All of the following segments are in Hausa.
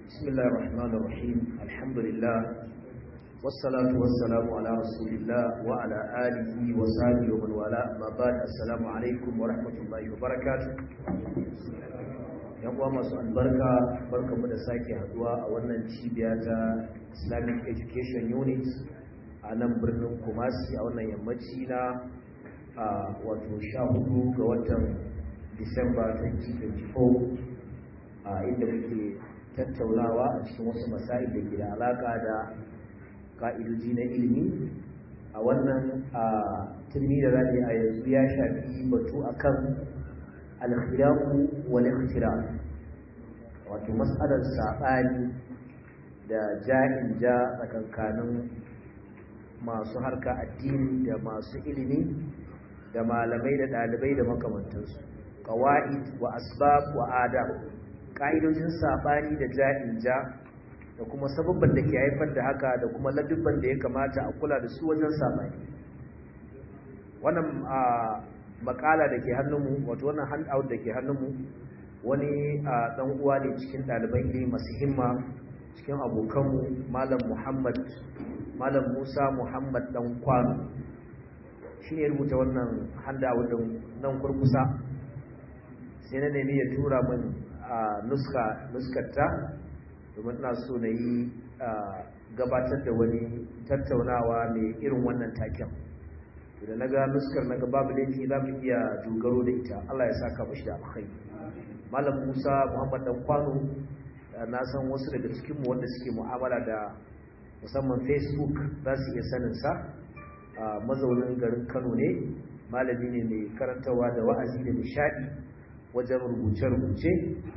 بسم الله الرحمن الرحيم الحمد لله والصلاة والسلام على رسول الله وعلى آله وصحبه ومن والاه ما بعد السلام عليكم ورحمة الله وبركاته yan uwa masu albarka barkamu da sake haduwa a wannan cibiya ta Islamic Education Unit a nan birnin Kumasi a wannan yammaci na wato 14 ga watan Disamba 2024 inda muke tattaunawa a cikin wasu masail da ke da alaka da ka'idoji na ilimi a wannan turmi da zaɓi a yanzu ya shafi batu akan al-khilafu wal ikhtilaf wato mas'alar saɓani da ja'in ja tsakankanin masu harka addini da masu ilimi da malamai da ɗalibai da makamantansu qawaid wa asbab wa adab ƙa'idojin saɓani da ja'in ja da kuma sababban da ke haifar da haka da kuma ladubban da ya kamata a kula da su wajen saɓani. Wannan makala da ke hannunmu wato wannan handout da ke hannunmu wani ɗan uwa ne cikin ɗaliban ilimi masu himma cikin abokanmu malam Musa Muhammad ɗan Kwano shi ne rubuta wannan handout ɗin nan kurkusa sai na nemi ya tura min nuskarta domin ina so na yi gabatar da wani tattaunawa mai irin wannan taken da na ga nuskar na babu laifi za mu iya dogaro da ita Allah ya saka mashi da alkhairi malam Musa Muhammad dan Kwano na san wasu daga cikinmu wanda suke mu'amala da musamman Facebook za su iya sanin sa mazaunin garin Kano ne malami ne mai karantawa da wa'azi da nishadi wajen rubuce-rubuce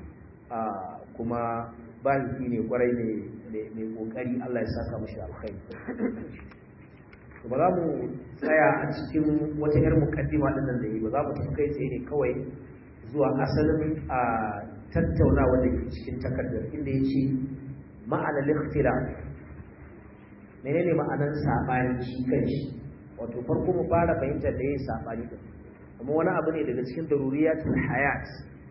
kuma baliki ne kwarai mai kokari Allah ya saka mashi alkhairi ba za mu tsaya a cikin wata yar mukaddima din nan da yi ba za mu tafi kai tsaye ne kawai zuwa asalin a tattaunawa da ke cikin takardar inda ya ce ma'anar ikhtilaf menene ma'anar saɓani shi kanshi wato farko mu fara fahimtar da ya yi saɓani din amma wani abu ne daga cikin daruriyatul hayat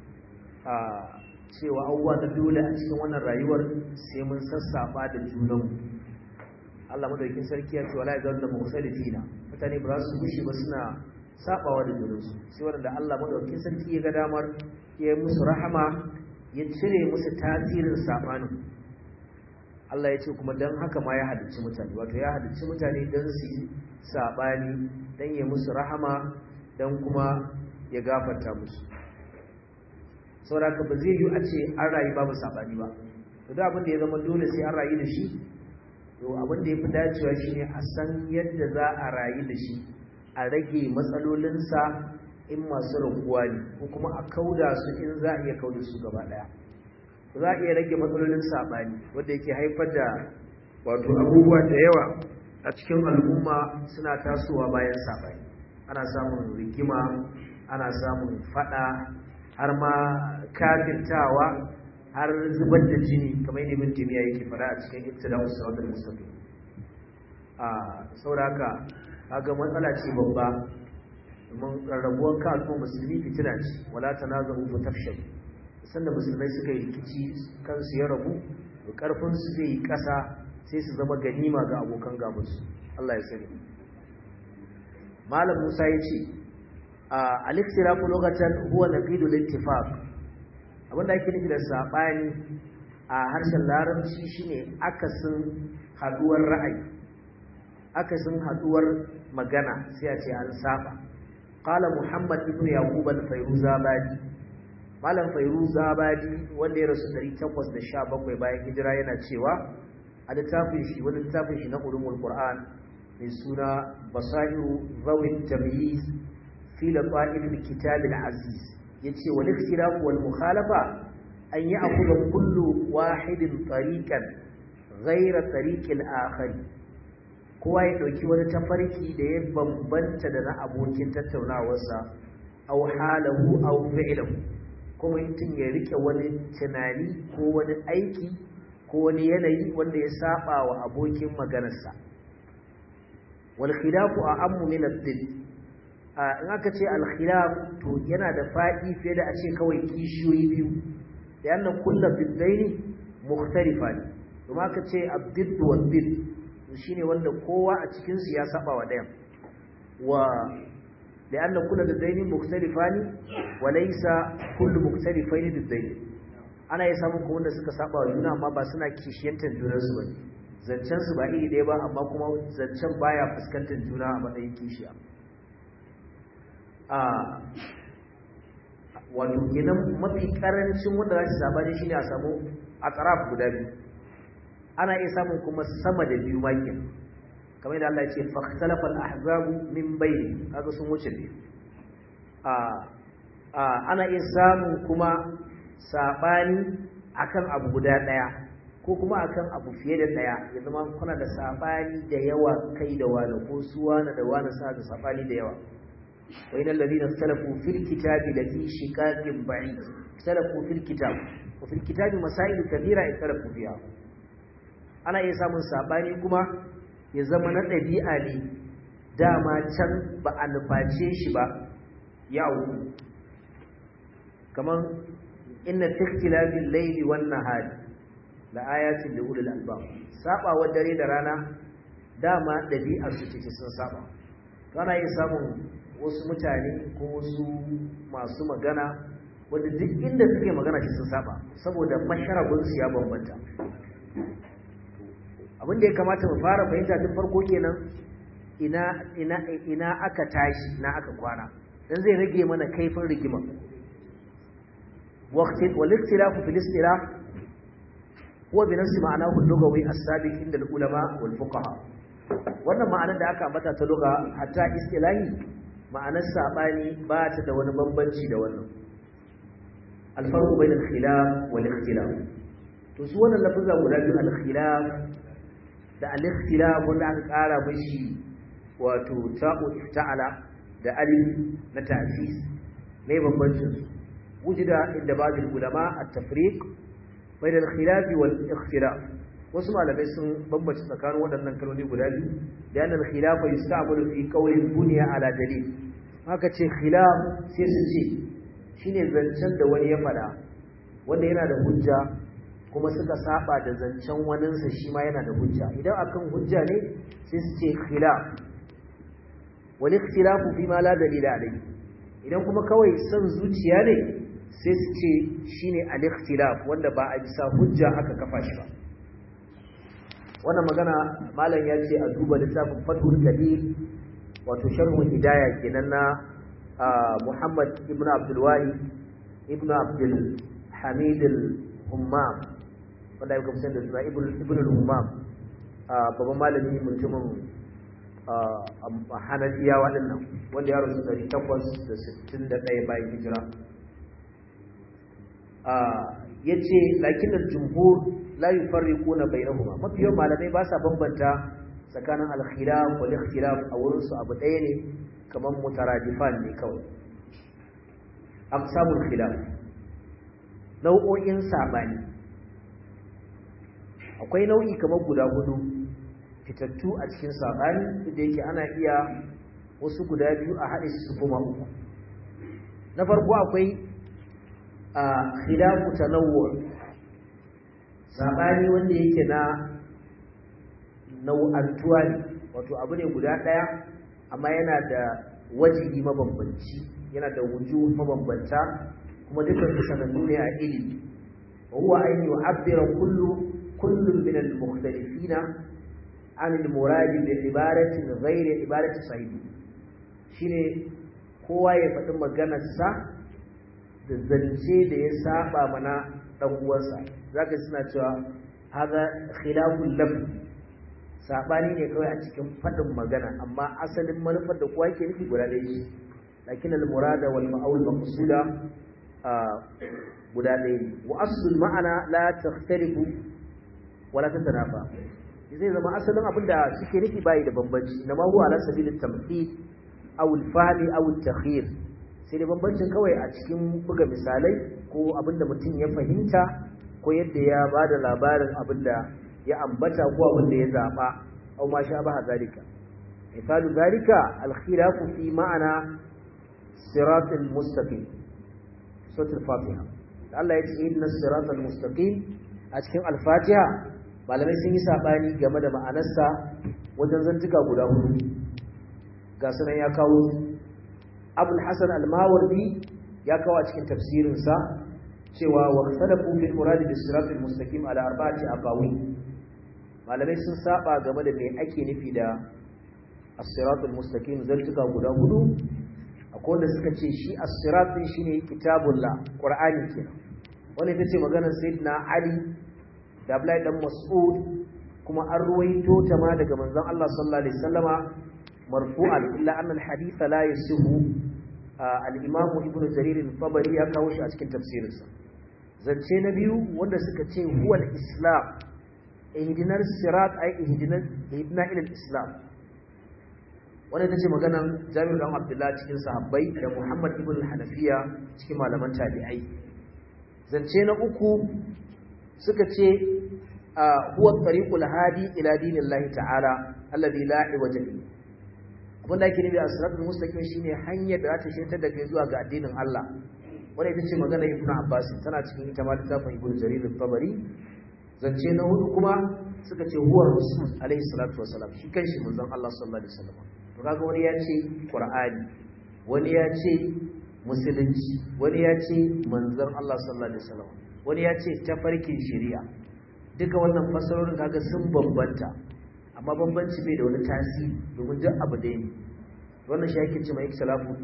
cewa abubuwa na dole a cikin wannan rayuwar sai mun sassafa da junanmu Allah madaukakin sarki ya ce wala yazallu mukhtalifina mutane ba za su gushi ba suna sabawa da junansu sai wanda Allah madaukakin sarki ya ga damar ya musu rahama ya cire musu tasirin sabanin Allah ya ce kuma dan haka ma ya halicci mutane wato ya halicci mutane dan su yi sabani dan ya musu rahama dan kuma ya gafarta musu saboda ba zai yi a ce an rayu babu sabani ba to da abin da ya zama dole sai an rayu da shi to abin da ya fi dacewa shine a san yadda za a rayu da shi a rage matsalolinsa in masu raguwa ne ko kuma a kauda su in za a iya kauda su gaba daya za a iya rage matsalolin sabani wanda yake haifar da wato abubuwa da yawa a cikin al'umma suna tasowa bayan sabani ana samun rigima ana samun fada har ma kafirtawa har zubar da jini kamar yadda Ibn Taymiyyah yake fara a cikin Iqtida'us Siratal Mustaqim sauraka kaga matsala ce babba mun rarrabuwar ka al'umma musulmi fitina ce wala tanazahu fatafshal sanda musulmai suka yi rikici kansu ya rabu karfin su zai yi kasa sai su zama ganima ga abokan gabansu Allah ya sani Malam Musa ya ce al-ikhtilafu lughatan huwa naqidu al-ittifaq abinda ake nufi da sabani a harshen larabci shine akasin haduwar ra'ayi akasin haduwar magana sai a ce an saba qala Muhammad ibn Yaqub al-Fayruzabadi malam Fayruzabadi wanda ya rasu 817 bayan hijira yana cewa a littafin shi na ulumul Qur'an mai suna Basairu Zawin Tamyiz في لطائف الكتاب العزيز يتي والاختلاف والمخالفة أن يأخذ كل واحد طريقا غير طريق الآخر kowa ya ɗauki wani tafarki da ya bambanta da na abokin tattaunawarsa aw halahu aw fi'lahu kuma mutum ya rike wani tunani ko wani aiki ko wani yanayi wanda ya saba wa abokin maganarsa wal khilafu a'ammu min ad-didd in aka ce al-khilaf to yana da faɗi fiye da a ce kawai kishiyoyi biyu da yana kullu biddaini mukhtalifani kuma aka ce abdidd wal bid shine wanda kowa a cikin su ya saba wa dayan wa لأن كل الدين مختلفان وليس كل مختلفين بالدين ana iya samun kuma wanda suka saba wa juna amma ba suna kishiyantar junansu ba zancen su ba iri ɗaya ba amma kuma zancen baya fuskantar juna a matsayin kishiya wato kenan mafi karancin wanda za su saba ne shine a samu a tsaraf guda biyu ana iya samun kuma sama da biyu makin kamar yadda Allah ya ce fahtalafa al-ahzabu min bayni kaga sun wuce ne ana iya samun kuma sabani akan abu guda daya ko kuma akan abu fiye da daya ya zama kuna da sabani da yawa kai da wani ko suwana da wani sa da sabani da yawa wa inal ladina ikhtalafu fil kitabi lafi shiqaqin ba'id ikhtalafu fil kitab wa fil kitabi masail kathira ikhtalafu fiha ana iya samun sabani kuma ya zama na ɗabi'a ne dama can ba a nuface shi ba yawo kamar inna tikhtilafil layli wan nahari la ayatin li ulil albab sabawa dare da rana dama ɗabi'ar su take sun saba kana yin samun wasu mutane ko wasu masu magana wanda duk inda suke magana shi sun saba saboda masharabun su ya bambanta abin da ya kamata mu fara fahimta tun farko kenan ina aka tashi ina aka kwana dan zai rage mana kaifin rigima wal ikhtilafu fil istilah huwa bi nafsi ma'anahu al-lughawi as-sabiq inda al-ulama wal fuqaha wannan ma'anar da aka ambata ta lugha hatta istilahi ma'anar sabani ba ta da wani bambanci da wannan al-farqu bayna al-khilaf wal ikhtilaf to su wannan lafazan guda biyu al-khilaf da al-ikhtilaf wanda aka ƙara mishi wato ta'u ifta'ala da alif na ta'sis ne bambancin su wujida inda ba'd ulama at-tafriq bayna al-khilaf wal ikhtilaf wasu malamai sun bambance tsakanin waɗannan kalmomi guda biyu da annal khilaf yusta'malu fi qawlin bunya ala dalil haka ce khilaf sai su ce shine zancen da wani ya fada wanda yana da hujja kuma suka saba da zancen waninsa shi ma yana da hujja idan akan hujja ne sai su ce khilaf wal ikhtilafu fi ma la dalila alayhi idan kuma kawai son zuciya ne sai su ce shine al ikhtilaf wanda ba a bisa hujja aka kafa shi ba wannan magana malam ya ce a duba littafin Fathul Qadir wato sharhul hidayah kenan na Muhammad ibn Abdul Wahid ibn Abdul Hamid al-Ummam wanda ya kamsa da suna ibn al-Ummam babban malami mutumin Hanafiya waɗannan wanda ya rasu 861 bayan hijira yace lakin al-jumhur la yufarriquna bainahuma mafiyan malamai ba sa bambanta tsakanin al-khilaf wal ikhtilaf a wurin su abu ɗaya ne kaman mutaradifan ne kawai aqsamul khilaf nau'o'in sabani akwai nau'i kamar guda hudu fitattu a cikin sabani da yake ana iya wasu guda biyu a haɗe su kuma uku na farko akwai khilafu tanawwu sabani wanda yake na nau'antuwa ne wato abu ne guda daya amma yana da wajibi mabambanci yana da wujuh mabambanta kuma dukkan su sanannu ne a ilimi wa huwa an yu'abbira kullun min al-mukhtalifina an al-murad bi ibaratin ghayri ibarati sahibi shine kowa ya faɗi maganarsa da zance da ya saba mana dan uwansa zaka suna cewa haza khilaful lafz sabani ne kawai a cikin fadin magana amma asalin manufar da kowa yake nufi guda ɗaya ce lakin al murada wal ma'ul maqsuda guda ɗaya ne wa aslul ma'ana la takhtalifu wala tatanafa zai zama asalin abin da suke nufi bai da bambanci na ma huwa ala sabilit tamthil aw al fahmi aw al takhir sai da bambancin kawai a cikin buga misalai ko abinda mutum ya fahimta ko yadda ya ba da labarin abinda ya ambata ko abinda ya zaɓa au ma sha ba zalika misalu zalika al-khilafu fi ma'ana siratal mustaqim suratul fatiha Allah ya ce inna siratal mustaqim a cikin al-Fatiha malamai sun yi sabani game da ma'anarsa wajen zantuka guda hudu ga sunan ya kawo Abul Hasan al-Mawardi ya kawo a cikin tafsirinsa cewa wa khalafu fil murad bis siratal mustaqim ala arba'ati aqawi malamai sun saba game da me ake nufi da as-siratal mustaqim zantuka guda hudu akwai wanda suka ce shi as-sirat din shine kitabullah qur'ani kenan wannan ita ce maganar sayyidina Ali da Abdullahi dan Mas'ud kuma an ruwaito ta ma daga manzon Allah sallallahu alaihi wasallama marfu'an illa anna al-hadith la yasihu al-imam ibn Jarir al-Tabari ya kawo shi a cikin tafsirinsa zance na biyu wanda suka ce huwa al-islam ihdinas sirat ay ihdina ila al-islam wannan tace maganan Jabir dan Abdullah cikin sahabbai da Muhammad ibn al-Hanafiya cikin malaman tabi'ai zance na uku suka ce huwa tariqul hadi ila dinillahi ta'ala alladhi la iwaja fihi abinda ake nufi a siratul mustaqim shine hanyar da za ta shirta da kai zuwa ga addinin Allah wanda ita ce magana Ibn Abbas tana cikin ita ma littafin Ibn Jarir al-Tabari zance na hudu kuma suka ce huwa rasul alaihi salatu wasalam shi kanshi manzon Allah sallallahu alaihi wasallam to kaga wani ya ce Qur'ani wani ya ce musulunci wani ya ce manzon Allah sallallahu alaihi wasallam wani ya ce tafarkin shari'a duka wannan fasarorin kaga sun bambanta amma bambanci bai da wani tasiri domin duk abu da ne wannan shi yake cewa ikhtilafu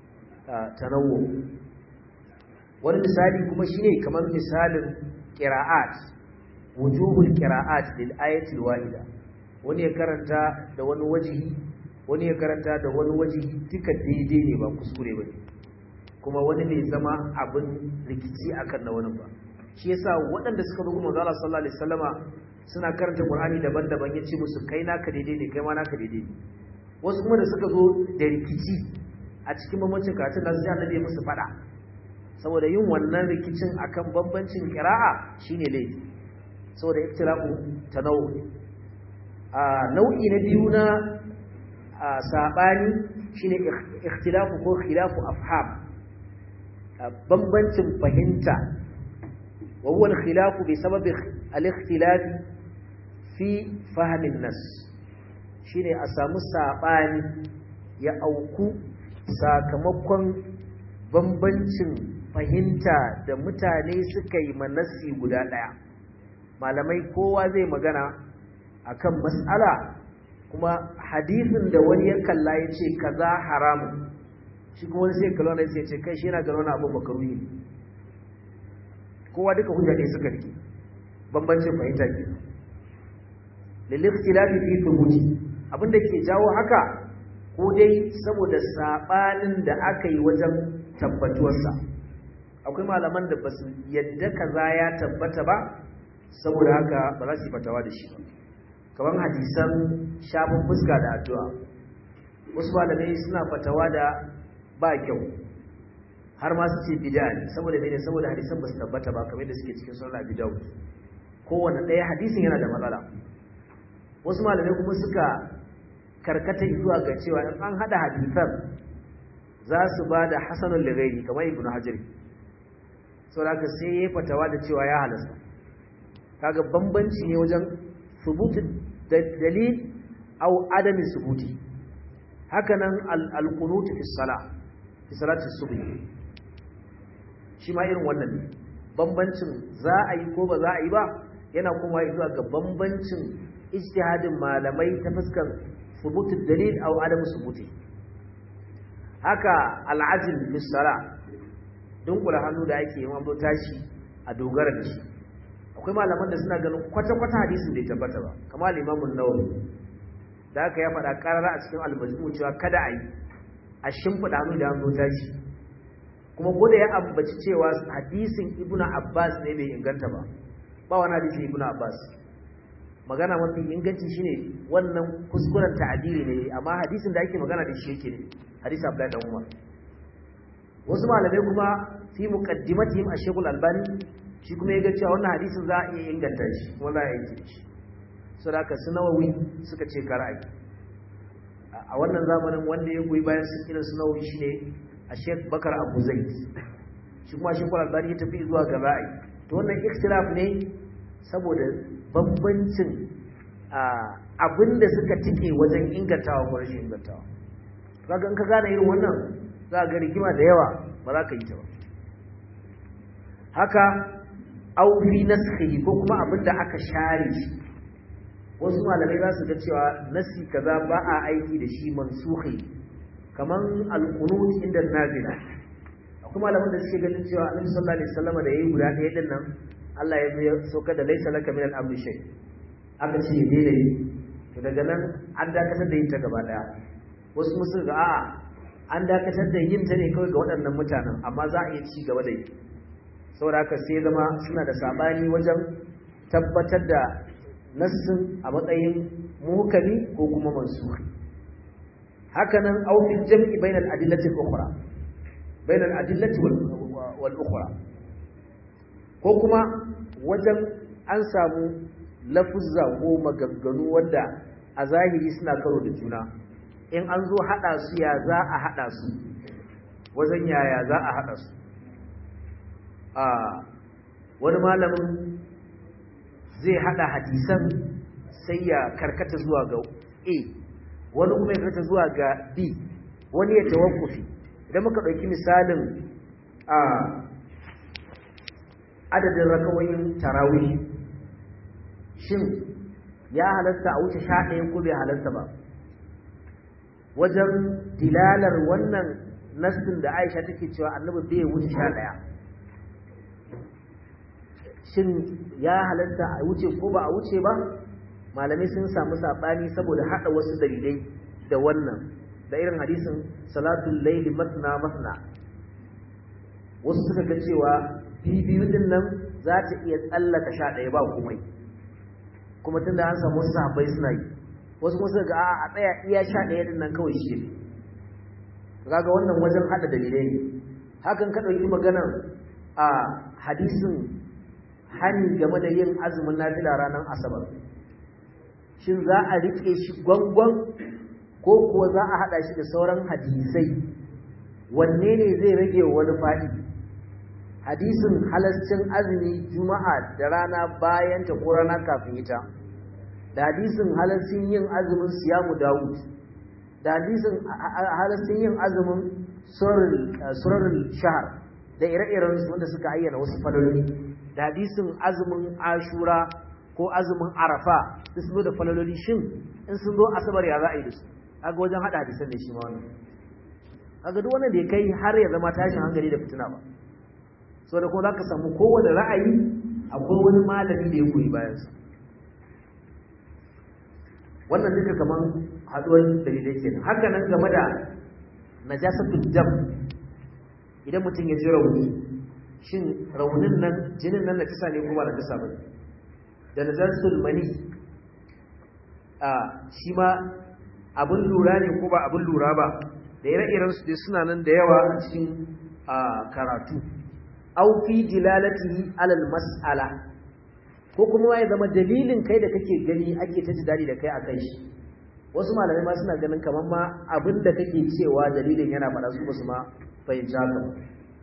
tanawwu wani misali kuma shine kamar misalin qira'at wujuhul qira'at lil ayati alwahida wani ya karanta da wani wajihi wani ya karanta da wani wajihi duka daidai ne ba kuskure bane kuma wani bai zama abin rikici akan na wani ba shi yasa waɗanda suka zo manzo Allah sallallahu alaihi wasallama suna karanta Qur'ani daban-daban yace musu kai naka daidai ne kai ma naka daidai ne wasu kuma da suka zo da rikici a cikin bambancin karatun da sai Annabi musu fada saboda yin wannan rikicin akan bambancin qira'a shine laifi saboda ikhtilafu tanawwu nau'i na biyu na sabani shine ikhtilafu ko khilafu afham bambancin fahimta wa huwa al-khilafu bi sababi al-ikhtilaf fi fahm an-nas shine a samu sabani ya auku sakamakon bambancin fahimta da mutane suka yi manasi guda daya malamai kowa zai magana akan mas'ala kuma hadisin da wani ya kalla yace kaza haramun shi kuma wani sai kallon sai ce kai shi yana ga wani abu makaruhi kowa duka hujja ne suka rike bambancin fahimta ke lil ikhtilafi fi thubuti abinda ke jawo haka ko dai saboda sabanin da aka yi wajen tabbatuwarsa akwai malaman da basu yadda kaza ya tabbata ba saboda haka ba za su yi fatawa da shi ba kamar hadisan shafin fuska da addu'a wasu malamai suna fatawa da ba kyau har ma su ce bid'a ne saboda mene saboda hadisan ba su tabbata ba kamar da suke cikin sunan Abi Dawud kowanne ɗaya hadisin yana da matsala wasu malamai kuma suka karkata zuwa ga cewa in an hada hadisan za su ba da hasanul lighairi kamar Ibn Hajar saboda haka sai ya fatawa da cewa ya halasta kaga bambanci ne wajen subutu dalil aw adami subuti hakanan al-qunut fi salah fi salati subh shi ma irin wannan ne bambancin za a yi ko ba za a yi ba yana kuma zuwa ga bambancin ijtihadin malamai ta fuskar subutul dalil aw adam subuti haka al-ajl fi salah dunkula hannu da ake yi mambo tashi a dogara da shi akwai malaman da suna ganin kwata-kwata hadisin bai tabbata ba kamar Imam an-Nawawi da aka ya faɗa karara a cikin al-Majmu' cewa kada a yi a shimfiɗa hannu da hannu tashi kuma ko da ya ambaci cewa hadisin Ibn Abbas ne bai inganta ba ba wani hadisin Ibn Abbas magana mafi inganci shine wannan kuskuren ta'adili ne amma hadisin da ake magana da shi yake ne hadisi Abdullah dan Umar wasu malamai kuma fi muqaddimatihim Ash-Shaykh Al-Albani shi kuma ya ga cewa wannan hadisin za a iya inganta shi kuma za a yi shi saboda su Nawawi suka ce karai a wannan zamanin wanda ya goyi bayan su irin su Nawawi shine Sheikh Bakar Abu Zaid shi kuma Sheikh Al-Albani ya tafi zuwa ga ra'ayi to wannan ikhtilaf ne saboda bambancin abinda suka tike wajen ingantawa ko rashin ingantawa. Kaga in ka gane irin wannan za ga rigima da yawa ba za ka yi ta ba. Haka au fi naskhi ko kuma abinda aka share shi, wasu malamai za su ga cewa nasi kaza ba a aiki da shi mansukhi, kaman al-qunut inda nazila. Akwai malaman da suke ganin cewa Annabi sallallahu alaihi wasallam da yayi guda ɗaya din nan Allah ya sauka da laysa laka min al-amri shay, aka ce dai to daga nan an dakatar da yin ta gaba daya. Wasu musu ga a'a an dakatar da yin ta ne kawai ga waɗannan mutanen, amma za a iya ci gaba da yi. Saboda haka sai zama suna da sabani wajen tabbatar da nassin a matsayin muhkami ko kuma mansukh. Haka nan au fil jam'i bainal adillati al-ukhra, bainal adillati wal ukhra, ko kuma wajen an samu lafuzza ko maganganu wanda a zahiri suna karo da juna, in an zo hada su ya za a hada su, wajen yaya za a hada su. Wani malamin zai hada hadisan sai ya karkata zuwa ga A, wani kuma ya karkata zuwa ga B, wani ya tawakkufi. Idan muka ɗauki misalin adadin rakawoyin tarawih, shin ya halatta a wuce 11 ko bai halatta ba? Wajen dilalar wannan nassin da Aisha take cewa Annabi bai wuce 11, shin ya halatta a wuce ko ba a wuce ba? Malamai sun samu sabani saboda hada wasu dalilai da wannan, da irin hadisin salatul layli matna matna. Wasu suka ga cewa biyu din nan za ta iya tsallaka 11 ba komai, kuma tunda an samu wasu sahabbai suna yi. Wasu kuma suka ga a tsaya iya 11 din nan kawai shi ne. Kaga wannan wajen hada dalilai ne. Hakan ka dauki maganar a hadisin hani game da yin azumin nafila ranar asabar, shin za a rike shi gwangwan ko kuwa za a hada shi da sauran hadisai? Wanne ne zai rage wani fadi? Hadisin halascin azumi juma'a da rana bayan ta ko rana kafin ita, da hadisin halascin yin azumin siyamu dawud, da hadisin halascin yin azumin surarul shahar da ire-iren su wanda suka ayyana wasu falaloli, da hadisin azumin ashura ko azumin arafa da su zo da falaloli. Shin in sun zo asabar ya za a yi da su? Kaga wajen hada hadisan da shi ma wannan, kaga duk wannan da ya kai har ya zama tashin hankali da fitina ba. So da kuma za ka samu kowane ra'ayi akwai wani malami da ya goyi bayansa. Wannan duka kaman haduwar dalilai kenan. Haka nan game da najasatul dam, idan mutum ya ji rauni, shin raunin nan jinin nan najasa ne ko ba najasa ba? Da najasatul mani shi ma abin lura ne ko ba abin lura ba? Da ire-iren su dai suna nan da yawa a cikin karatu. Au fi dilalatihi alal mas'ala, ko kuma ya zama dalilin kai da kake gani ake ta jidali da kai akan shi. Wasu malamai ma suna ganin kaman ma abin da kake cewa dalilin yana faɗa su basu ma fahimta haka ba.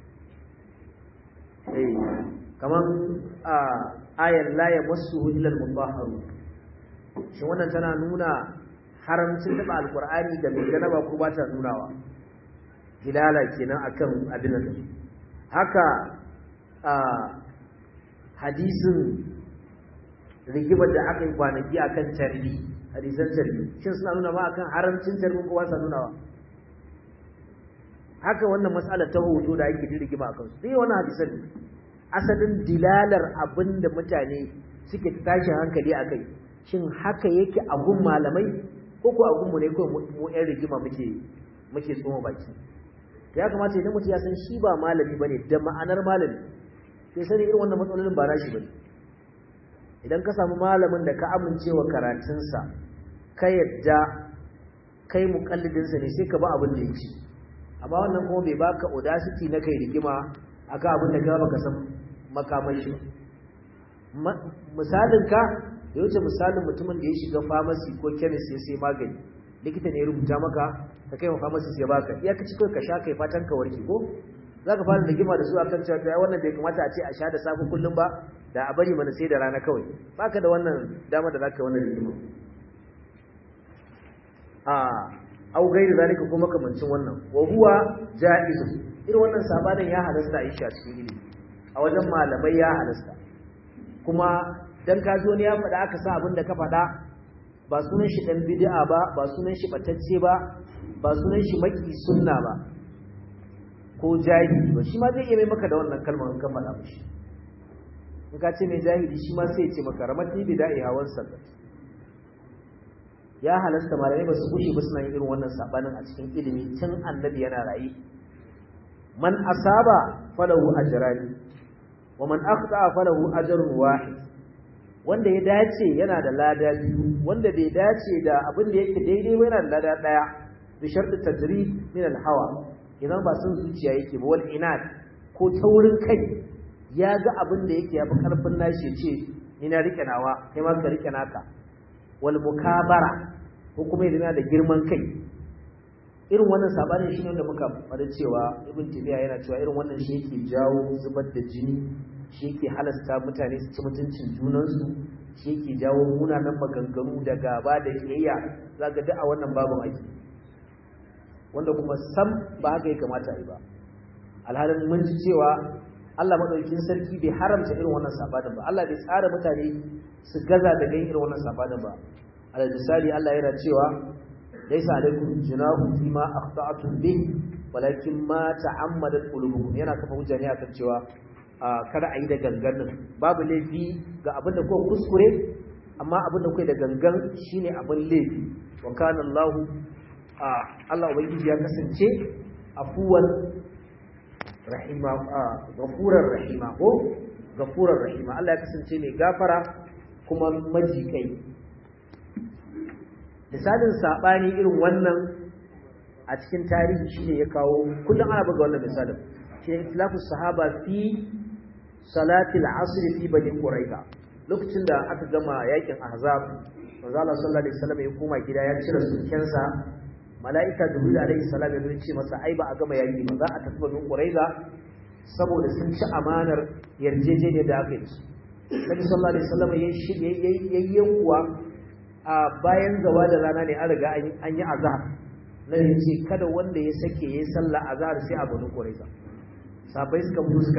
Kaman ayar la yamassuhu illa al-mutahharun, shin wannan tana nuna haramcin taɓa alqur'ani da mai janaba ko ba ta nunawa? Dilala kenan akan abin nan. Haka hadisin rigimar da aka yi kwanaki akan tarbi, hadisan tarbi, shin suna nuna ma akan haramcin tarbin ko wasa nunawa? Haka wannan matsalar ta hoto da ake rigima akan su, sai wannan hadisan asalin dilalar abinda mutane suke tashin hankali akai, shin haka yake a gun malamai ko ko a gun mu ne ko mu yan rigima muke tsoma baki? Ya kamata idan mutum ya san shi ba malami bane da ma'anar malami, sai sani irin wannan matsalolin ba nashi bane. Idan ka samu malamin da ka amincewa karatunsa, ka yadda kai muƙallidinsa ne, sai ka ba abin da yake. Amma wannan kuma bai baka audacity na kai rigima akan abin da ka baka san makaman shi ba. Misalin ka ya wuce misalin mutumin da ya shiga pharmacy ko chemist ya sai magani, likita ne ya rubuta maka, ka kai wa pharmacist ya baka, iya ka ci kai ka sha kai fatan ka warke ko? Za ka fara rigima da su akan cewa wannan bai kamata a ce a sha da safe kullum ba, da a bari mana sai da rana kawai baka da wannan dama da zaka wannan rigima au gairi zalika kuma kamancin wannan wa huwa jaiz irin wannan sabanin ya halasta a isha cikin ilimi a wajen malamai ya halasta kuma dan ka zo ne ya faɗa aka sa abin da ka faɗa ba sunan shi dan bid'a ba sunan shi batacce ba sunan shi maki sunna ba ko jahili ba shi ma zai iya mai maka da wannan kalmar in ka faɗa mishi in ka ce mai jahili shi ma sai ya ce maka ramati bid'a hawan sakat ya halasta malamai ba su gushe ba suna yin irin wannan sabanin a cikin ilimi tun annabi yana rayi man asaba falahu ajrani wa man akhta falahu ajrun wahid wanda ya dace yana da lada biyu wanda bai dace da abin da yake daidai ba yana da lada daya bi shartu tajrid min al-hawa idan ba sun zuciya yake ba wal inad ko taurin kai ya ga abin da yake yafi karfin nashi ce ni na rike nawa kai ma ka rike naka wal mukabara ko kuma yana da girman kai irin wannan sabanin shi ne wanda muka fara cewa ibn tabiya yana cewa irin wannan shi yake jawo zubar da jini shi yake halasta mutane su ci mutuncin junansu shi yake jawo munanan maganganu da gaba da kiyayya zaka duk a wannan babun ake wanda kuma sam ba haka ya kamata a yi ba alhalin mun ji cewa Allah madaukakin sarki bai haramta irin wannan sabanin ba Allah bai tsara mutane su gaza da irin wannan sabanin ba alal misali Allah yana cewa laysa alaikum junahun fima akhta'tum bih walakin ma ta'ammadat qulubukum yana kafa hujja ne akan cewa kada a yi da gangan babu laifi ga abinda ko kuskure amma abinda kai da gangan shine abin laifi wa kana Allah ubangiji ya kasance afuwan rahima gafurar rahima ko gafurar rahima Allah ya kasance mai gafara kuma majikai misalin sabani irin wannan a cikin tarihi shine ya kawo kullum ana buga wannan misalin shine ikhtilafu sahaba fi salati al-asr fi bani quraiza lokacin da aka gama yakin ahzab manzo Allah sallallahu alaihi wasallam ya koma gida ya cire sulkensa malaika jibril alaihi salam ya ce masa ai ba a gama yaki ba za a tafi bani quraiza saboda sun ci amanar yarjejeniyar da aka yi Nabi sallallahu alaihi wasallam yayin kuwa a bayan zawa da rana ne an riga an yi azhar nan yace kada wanda ya sake yayin sallah azhar sai a bani quraiza sabai suka mutu suka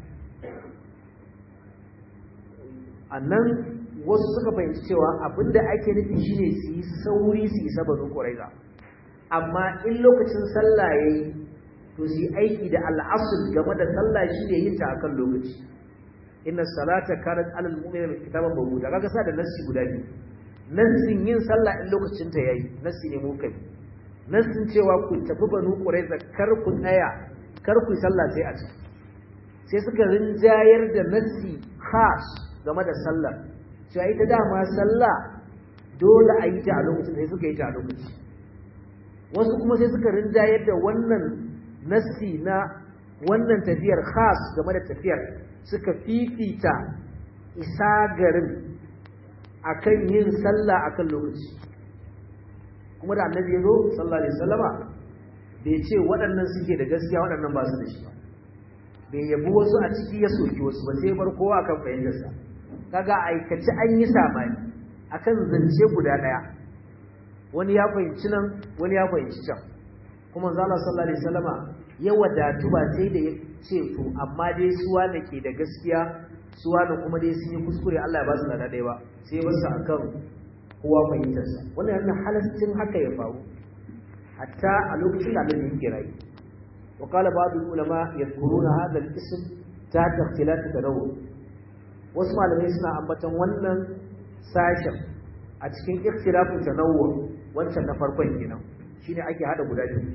annan wasu suka fahimci cewa abinda ake nufi shine su yi sauri su yi sabanu quraiza amma in lokacin sallah yayi to su yi aiki da al'asr game da sallah shine yin ta akan lokaci inna salata kanat alal mu'minina kitaban mawquta kaga sa da nassi guda biyu nassin yin sallah in lokacin ta yayi nassi ne mu kai nassin cewa ku tafi banu quraiza kar ku tsaya kar ku yi sallah sai a ci sai suka rinjayar da nassi khas game da sallar cewa ita dama sallah dole a yi ta a lokacin sai suka yi ta a lokaci wasu kuma sai suka rinjayar da wannan nassi na wannan tafiyar khas game da tafiyar suka fifita isa garin akan yin sallah akan lokaci kuma da annabi ya zo sallallahu alaihi wasallama bai ce waɗannan suke da gaskiya waɗannan ba su da shi ba bai yabi wasu a ciki ya soki wasu ba sai bar kowa akan fahimtarsa kaga aikace an yi sabani akan zance guda daya wani ya fahimci nan wani ya fahimci can kuma manzo Allah sallallahu alaihi wasallama ya wadatu ba sai da ya ce to amma dai suwa ne ke da gaskiya suwa ne kuma dai sun yi kuskure Allah ya ba su da dai ba sai ba su akan kowa fahimtarsa wannan yana halastin haka ya faru hatta a lokacin da Allah yake rayi وقال بعض العلماء يذكرون هذا الاسم تحت اختلاف التنوع wasu malamai suna ambatan wannan sashen a cikin ikhtilafin tanawwu wancan na farkon kenan shine ake hada guda biyu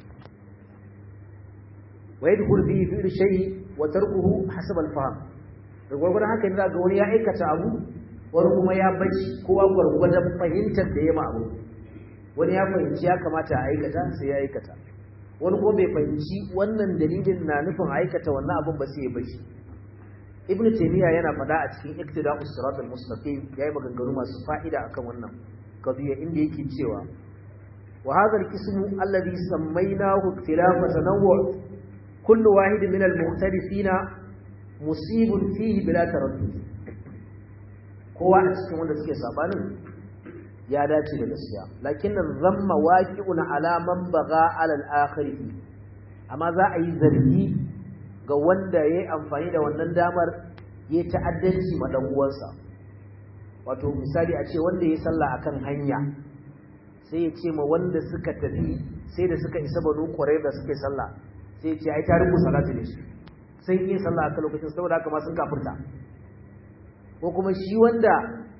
wa yadkhul bihi fi shay'i wa tarkuhu hasab al-fahm da gurgurdan haka ne ga wani ya aikata abu wani kuma ya bace kowa gurgurdan fahimtar da yayi abu wani ya fahimci ya kamata a aikata sai ya aikata wani kuma bai fahimci wannan dalilin na nufin aikata wannan abun ba sai ya bace ibnu taymiya yana fada a cikin iktida'us siratal mustaqim yayi maganganu masu fa'ida akan wannan qadiya inda yake cewa wa hadha al-qismu alladhi sammaynahu ikhtilaf tanawwu kullu wahid min al-mukhtalifina musibun fihi bila taraddud kowa a cikin wanda suke sabanin ya dace da gaskiya lakin zamma waqi'un ala man baga ala al-akhir amma za a yi zargi ga wanda yayi amfani da wannan damar yayi ta'addanci ma dan uwansa wato misali a ce wanda yayi sallah akan hanya sai ya ce ma wanda suka tafi sai da suka isa Banu Qurayza suka yi sallah sai ya ce ai tariku salatu ne sai yi sallah a lokacin saboda haka ma sun kafirta ko kuma shi wanda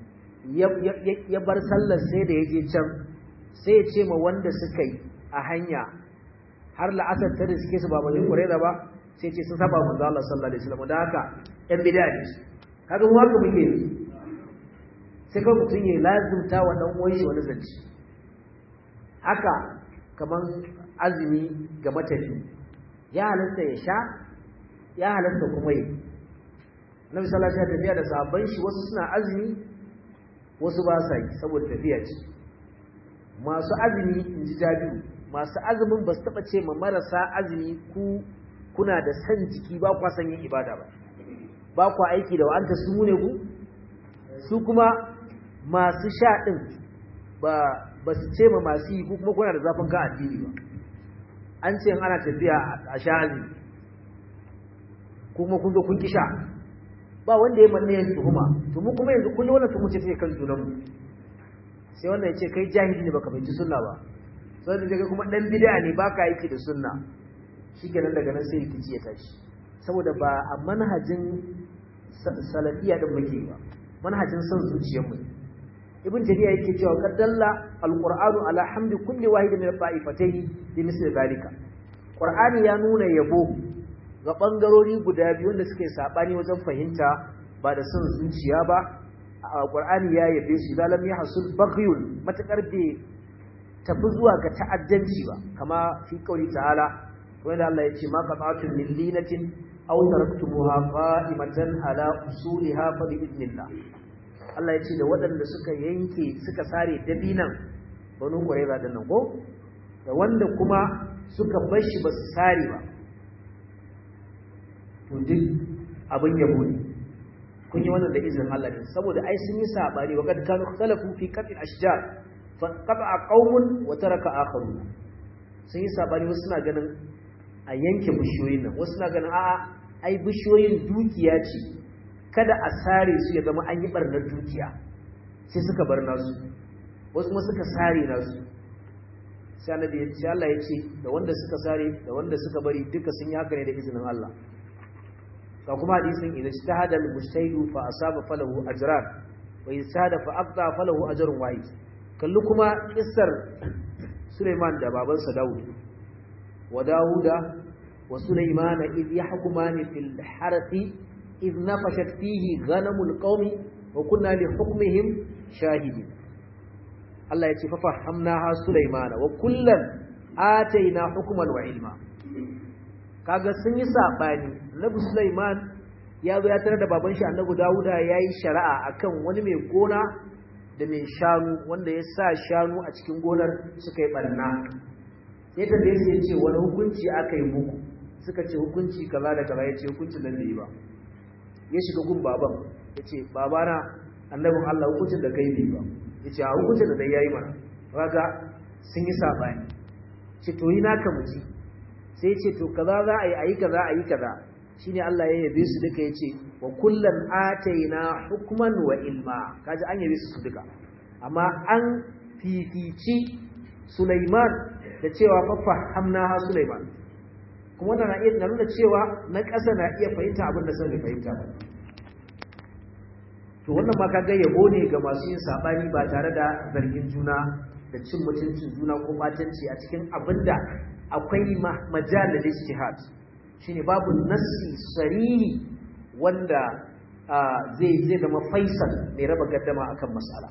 ya bar sallar sai da ya je can sai ya ce ma wanda suka yi a hanya har la'asar ta da suke su ba Banu Qurayza ba sai ce sun saba manzo Allah sallallahu alaihi wasallam da haka ɗan bid'a ne kaga mu haka muke sai kawai mutum ya lazumta wa dan uwan shi wani zance haka kaman azumi ga matafi ya halatta ya sha ya halatta kuma yi Nabi sallallahu alaihi wasallam tafiya da sahabban shi wasu suna azumi wasu ba sa yi saboda tafiya ce masu azumi inji Jabiru masu azumin ba su taba ce ma marasa azumi kuna da san jiki ba kwa san yin ibada ba kwa aiki da wa'anta su ne ku su kuma masu sha din ba su ce ma masu yi kuma kuna da zafin ka addini ba an ce ana tafiya a sha azumi kuma kun zo kun ki sha ba wanda ya manne yin tuhuma to mu kuma yanzu kullum wannan tuhuma ce take kan junanmu sai wannan ya ce kai jahili ne baka fahimci sunna ba sai da kai kuma dan bid'a ne baka aiki da sunna shikenan daga nan sai rikici ya tashi saboda ba a manhajin salafiya din muke ba manhajin son zuciyar mu ibn jariya yake cewa qaddalla alqur'anu ala hamdi kulli wahid min al-ta'ifatayn bi misli zalika qur'ani ya nuna yabo ga bangarori guda biyu wanda suke sabani wajen fahimta ba da son zuciya ba qur'ani ya yabe su zalam ya hasul baghyun matakar bai tafi zuwa ga ta'addanci ba kama fi qauli ta'ala wanda Allah ya ce ma qata'tum min linatin aw taraktumuha qa'imatan ala usuliha fa bi idnillah Allah ya ce da waɗanda suka yanke suka sare dabinan Banu Qurayza din nan ko da wanda kuma suka bar shi ba su sare ba to duk abin yabo ne kun yi wannan da izinin Allah ne saboda ai sun yi sabani wa kad kanu khalafu fi qatl ashjar fa qata'a qaumun wa taraka akharun sun yi sabani wasu suna ganin a yanke bishiyoyin nan wasu suna ganin a'a ai bishiyoyin dukiya ce kada a sare su ya zama an yi barnar dukiya sai suka bar nasu wasu kuma suka sare nasu sai Allah ya ce da wanda suka sare da wanda suka bari duka sun yi haka ne da izinin Allah ga kuma hadisin idan ijtahada al-mujtahidu fa asaba falahu ajran wa ijtahada fa aqta falahu ajrun wahid kallu kuma kissar Sulaiman da babansa Dawud wa Dawuda wa Sulaiman idh yahkumani fil harathi idh nafashat fihi ghanamul qaumi wa kunna li hukmihim shahidin Allah ya ce fa fahamnaha Sulaiman wa kullan ataina hukman wa ilma kaga sun yi sabani Annabi Sulaiman ya zo ya tarar da baban shi Annabi Dawuda yayi shari'a akan wani mai gona da mai shanu wanda ya sa shanu a cikin gonar suka yi barna sai ta da ya ce wani hukunci aka yi muku suka ce hukunci kaza da kaza yace hukuncin nan bai ba ya shiga gun baban yace babana annabin Allah hukuncin da kai bai ba yace a hukuncin da dai yayi mana kaga sun yi sabani ce to yi naka muji sai yace to kaza za a yi ayi kaza ayi kaza shine Allah ya yabe su duka yace wa kullan ataina hukman wa ilma kaji an yabe su duka amma an fifici Sulaiman da cewa fa fahamna Sulaiman kuma wannan na iya nuna cewa na ƙasa na iya fahimta abin da sai fahimta ba to wannan ma kaga yabo ne ga masu yin sabani ba tare da zargin juna da cin mutuncin juna ko batanci a cikin abinda akwai majalal ijtihad shine babu nassi sarihi wanda zai zama faisal mai raba gaddama akan mas'ala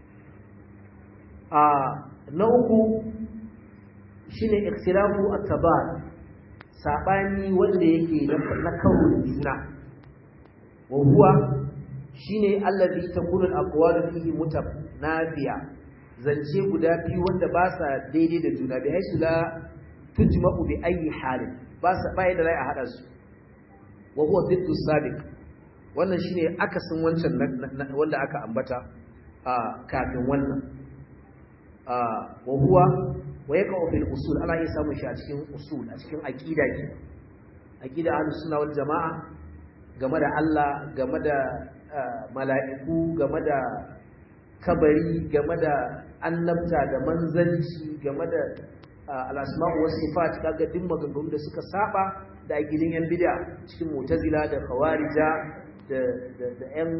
na uku shine ikhtilafu at-tabar sabani wanda yake na karo juna wa huwa shine allazi takunu al-aqwalu fihi mutanafiya zance guda biyu wanda ba sa daidai da juna bi haisu la tujma'u bi ayi halin ba yadda za a haɗa su wa huwa biddu sabiq wannan shine akasin wancan wanda aka ambata kafin wannan wa huwa wa yaqa'u fil usul ana iya samun shi a cikin usul a cikin aqida ke aqida ahlus sunna wal jamaa game da Allah game da mala'iku game da kabari game da annabta da manzanci game da al-asma'u was sifat kaga din maganganun da suka saba da aqidin yan bid'a cikin mu'tazila da khawarija da yan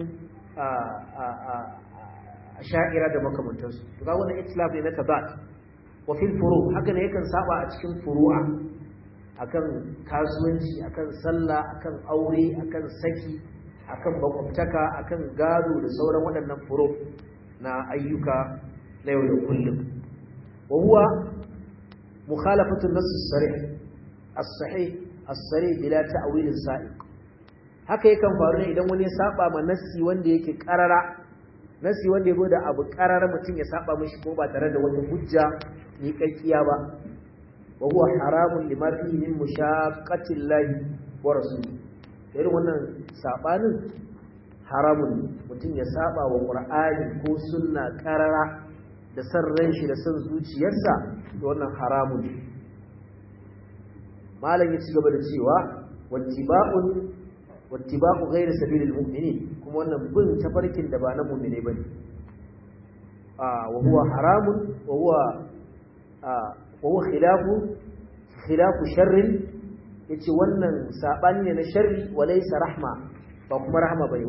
asha'ira da makamantansu to ga wannan itlaf ne na tabat wa fil furu' haka ne yakan saba a cikin furu'a akan kasuwanci akan sallah akan aure akan saki akan bakwabtaka akan gado da sauran waɗannan furu' na ayyuka na yau da kullum wa huwa mukhalafatu an-nass as-sarih as-sahih as-sarih bila ta'wil sa'iq haka yakan faru ne idan wani ya saba ma nassi wanda yake karara nassi wanda yake da abu karara mutum ya saba mishi ko ba tare da wata hujja ni kakkiya ba wa huwa haramun lima fihi min mushaqqati llahi wa rasulihi irin wannan sabanin haramun mutum ya saba wa qur'ani ko sunna karara da san ran shi da san zuciyarsa to wannan haramun malam ya ci gaba da cewa wattiba'u ghayri sabilil mu'minin kuma wannan bin tafarkin da ba na mu'mine bane wa huwa haramun wa huwa khilafu sharrin yace wannan sabani ne na sharri walaysa rahma ba kuma rahma bai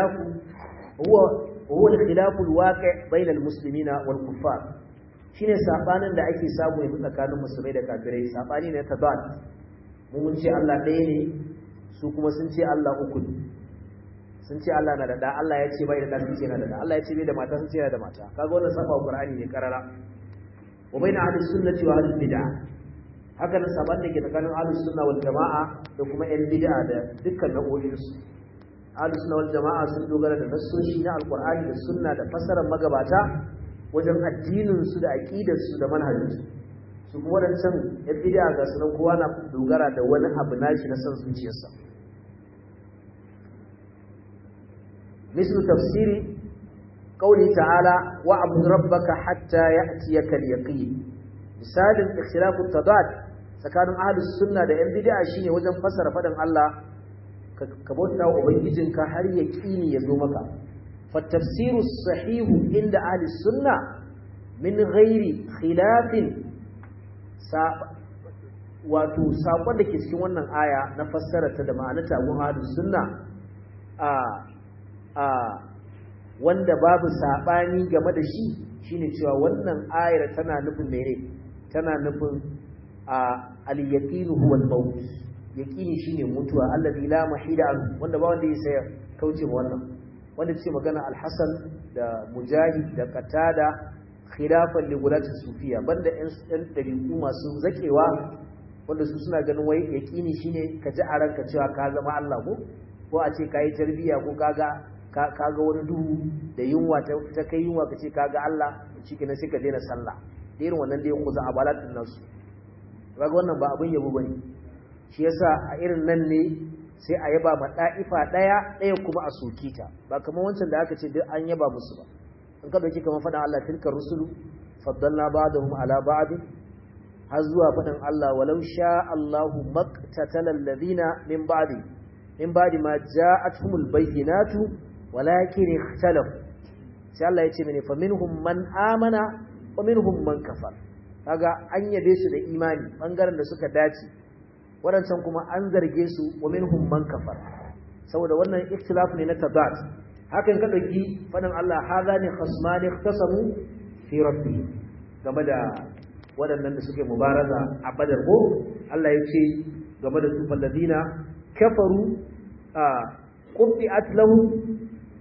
huwa khilafu alwaqi' bayna almuslimina wal kuffar shine sabanin da ake samu ne tsakanin musulmai da kafirai sabani ne tabat mun ce Allah ɗaya ne su kuma sun ce Allah uku ne sun ce Allah na da da Allah ya ce bai da da sun ce na da da Allah ya ce bai da mata sun ce yana da mata kaga wannan saba Qur'ani ne karara wa baina ahli sunnati wa ahli bid'ah haka nan saban da ke tsakanin ahli sunna wal jama'a da kuma yan bid'a da dukkan nau'o'in su ahli sunna wal jama'a sun dogara da nassoshi na alqur'ani da sunna da fassarar magabata wajen addinin su da aqidar su da manhajin su su kuma wadancan yan bid'a ga sunan kowa na dogara da wani abu nashi na san zuciyarsa mislu tafsiri قوله تعالى واعبد ربك حتى يأتيك اليقين misalin ikhtilafu tadad tsakanin ahlus sunna da yan bid'a shine wajen fassara fadan Allah ka bauta wa ubangijinka har yaqini ya zo maka fa tafsiru sahihu inda ahlus sunna min ghairi khilafin wato sakon da ke cikin wannan aya na fassara ta da ma'anarta gun ahlus sunna wanda babu sabani game da shi shine cewa wannan ayar tana nufin mene tana nufin al-yaqinu huwa al-maut yaqini shine mutuwa allazi la mahida an wanda ba wanda yake kauce ma wannan wanda ce magana al-Hasan da Mujahid da Qatada khilafan li gulati sufiya banda ɗan dariku masu zakewa wanda su suna ganin wai yaqini shine ka ji a ranka cewa ka zama Allah ko a ce kai tarbiya ko kaga wani duhu da yunwa ta kai yunwa kace kaga Allah shikenan sai ka daina sallah irin wannan dai ku za a balatin nasu kaga wannan ba abin yabo bane shi yasa a irin nan ne sai a yaba ma da'ifa daya kuma a soki ta ba kamar wancan da aka ce duk an yaba musu ba in ka dauki kamar fadan Allah tilkar rusulu faddalna ba'dahum ala ba'd har zuwa fadan Allah walau sha Allahu maqtatala alladhina min ba'di ma ja'atuhumul bayyinatu walakin ikhtalafu sai Allah ya ce mene fa minhum man amana wa minhum man kafar kaga an yabe su da imani bangaren da suka dace wadancan kuma an zarge su wa minhum man kafar saboda wannan ikhtilaf ne na tabat hakan ka dauki fadan Allah hadani khasmani ikhtasamu fi rabbihim game da wadannan da suke mubaraza a badar ko Allah ya ce game da su falladina kafaru qutti'at lahum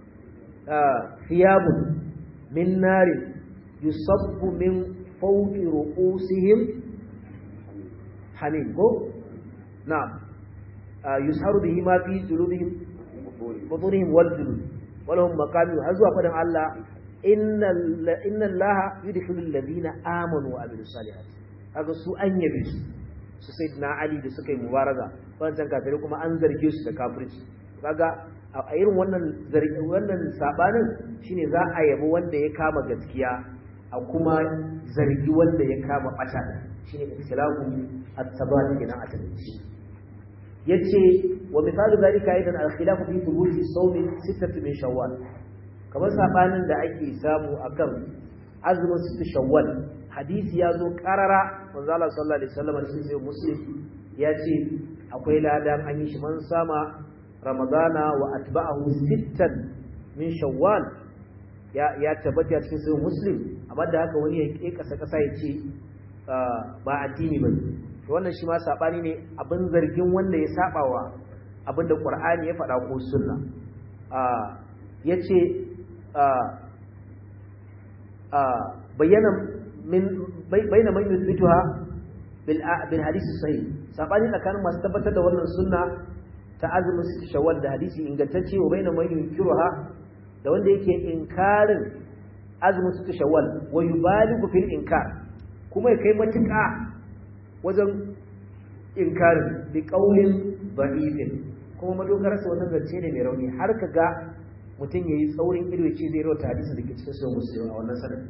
ثياب من نار يصب من فوق رؤوسهم حميم نعم يسحر به ما في جلودهم بطونهم والجلود ولهم مقام هزوا فدان الله إن الله يدخل الذين آمنوا وعملوا الصالحات kaga su an yabe su sayyidina Ali da suka yi mubaraza wancan kafirai kuma an zarge su da kafirci kaga a irin wannan sabanin shine za a yabi wanda ya kama gaskiya a kuma zargi wanda ya kama bata shine ikhtilafu at-tabat kenan a tabbci yace wa misalu zalika aidan al-khilaf fi thubuti sawmi sittati min shawwal kamar sabanin da ake samu akan azumin sittati shawwal hadisi ya zo karara manzo Allah sallallahu alaihi wasallam sai muslim yace akwai ladan an yi shi man sama ramadana wa atba'ahu sittan min shawwal ya tabbata cikin sahih muslim amma da haka wani ya kasa yace ba addini ba wannan shi ma sabani ne abin zargin wanda ya sabawa abinda qur'ani ya faɗa ko sunna yace bayyana bayyana man yuthbituha bil hadith sahih sabani tsakanin masu tabbatar da wannan sunna ta azumin shawwal da hadisi ingantacce wa bayyana man yunkiruha da wanda yake inkarin azumin shawwal wa yubaligu fil inkar kuma ya kai matuƙa wajen inkarin bi qaulin da'ifin kuma madogararsa wannan zance ne mai rauni har kaga mutum yayi tsaurin ido ya ce zai rawaita hadisi da ke cikin sahih muslim a wannan sanad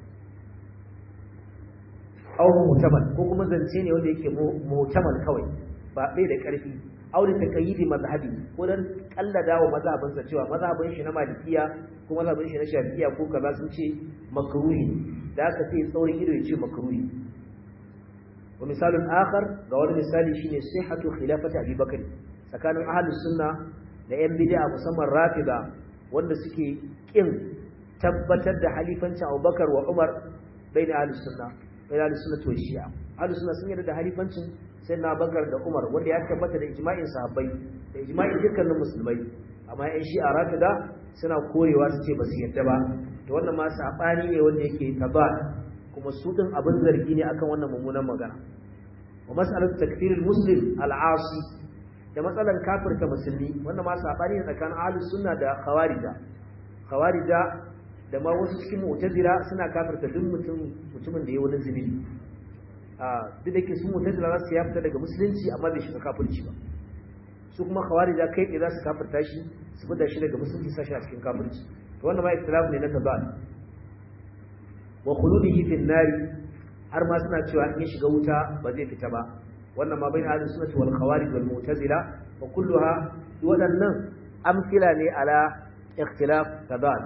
aw mutamal ko kuma zance ne wanda yake mutamal kawai ba bai da karfi aw da taqayyidi mazhabi ko dan kallada wa mazhabin sa cewa mazhabin shi na malikiya ko mazhabin shi na shafi'iya ko kaza sun ce makruhi da aka ce tsaurin ido ya ce makruhi wa misalun akhar ga wani misali shine sihhatu khilafati Abi Bakr tsakanin ahlus sunna da yan bid'a musamman rafida wanda suke kin tabbatar da halifancin Abubakar wa Umar bayin ahlus sunna bayin ahlus sunna to shi'a ahlus sunna sun yarda da halifancin sayyidina Abubakar da Umar wanda ya tabbata da ijma'in sahabbai da ijma'in dukkanin musulmai amma yan shi'a rafida suna korewa su ce ba su yarda ba to wannan ma sabani ne wanda yake tabat kuma su din abin zargi ne akan wannan mummunan magana wa mas'alat takfir al-muslim al-asi da matsalan kafirta musulmi wannan ma sabani ne tsakanin ahlus sunna da khawarija da ma wasu cikin mu'tazila suna kafirta duk mutumin da ya wani zunubi duk da ke su mu'tazila za su ya fita daga musulunci amma bai shiga kafirci ba su kuma khawarija kai ne za su kafirta shi su fita shi daga musulunci sashi a cikin kafirci to wannan ma ikhtilafu ne na tabal wa khuludihi fi an-nar har ma suna cewa in ya shiga wuta ba zai fita ba wannan ma bayin ahlus sunnah wal khawarij wal mu'tazila wa kulluha wadannan amsila ne ala ikhtilaf tabal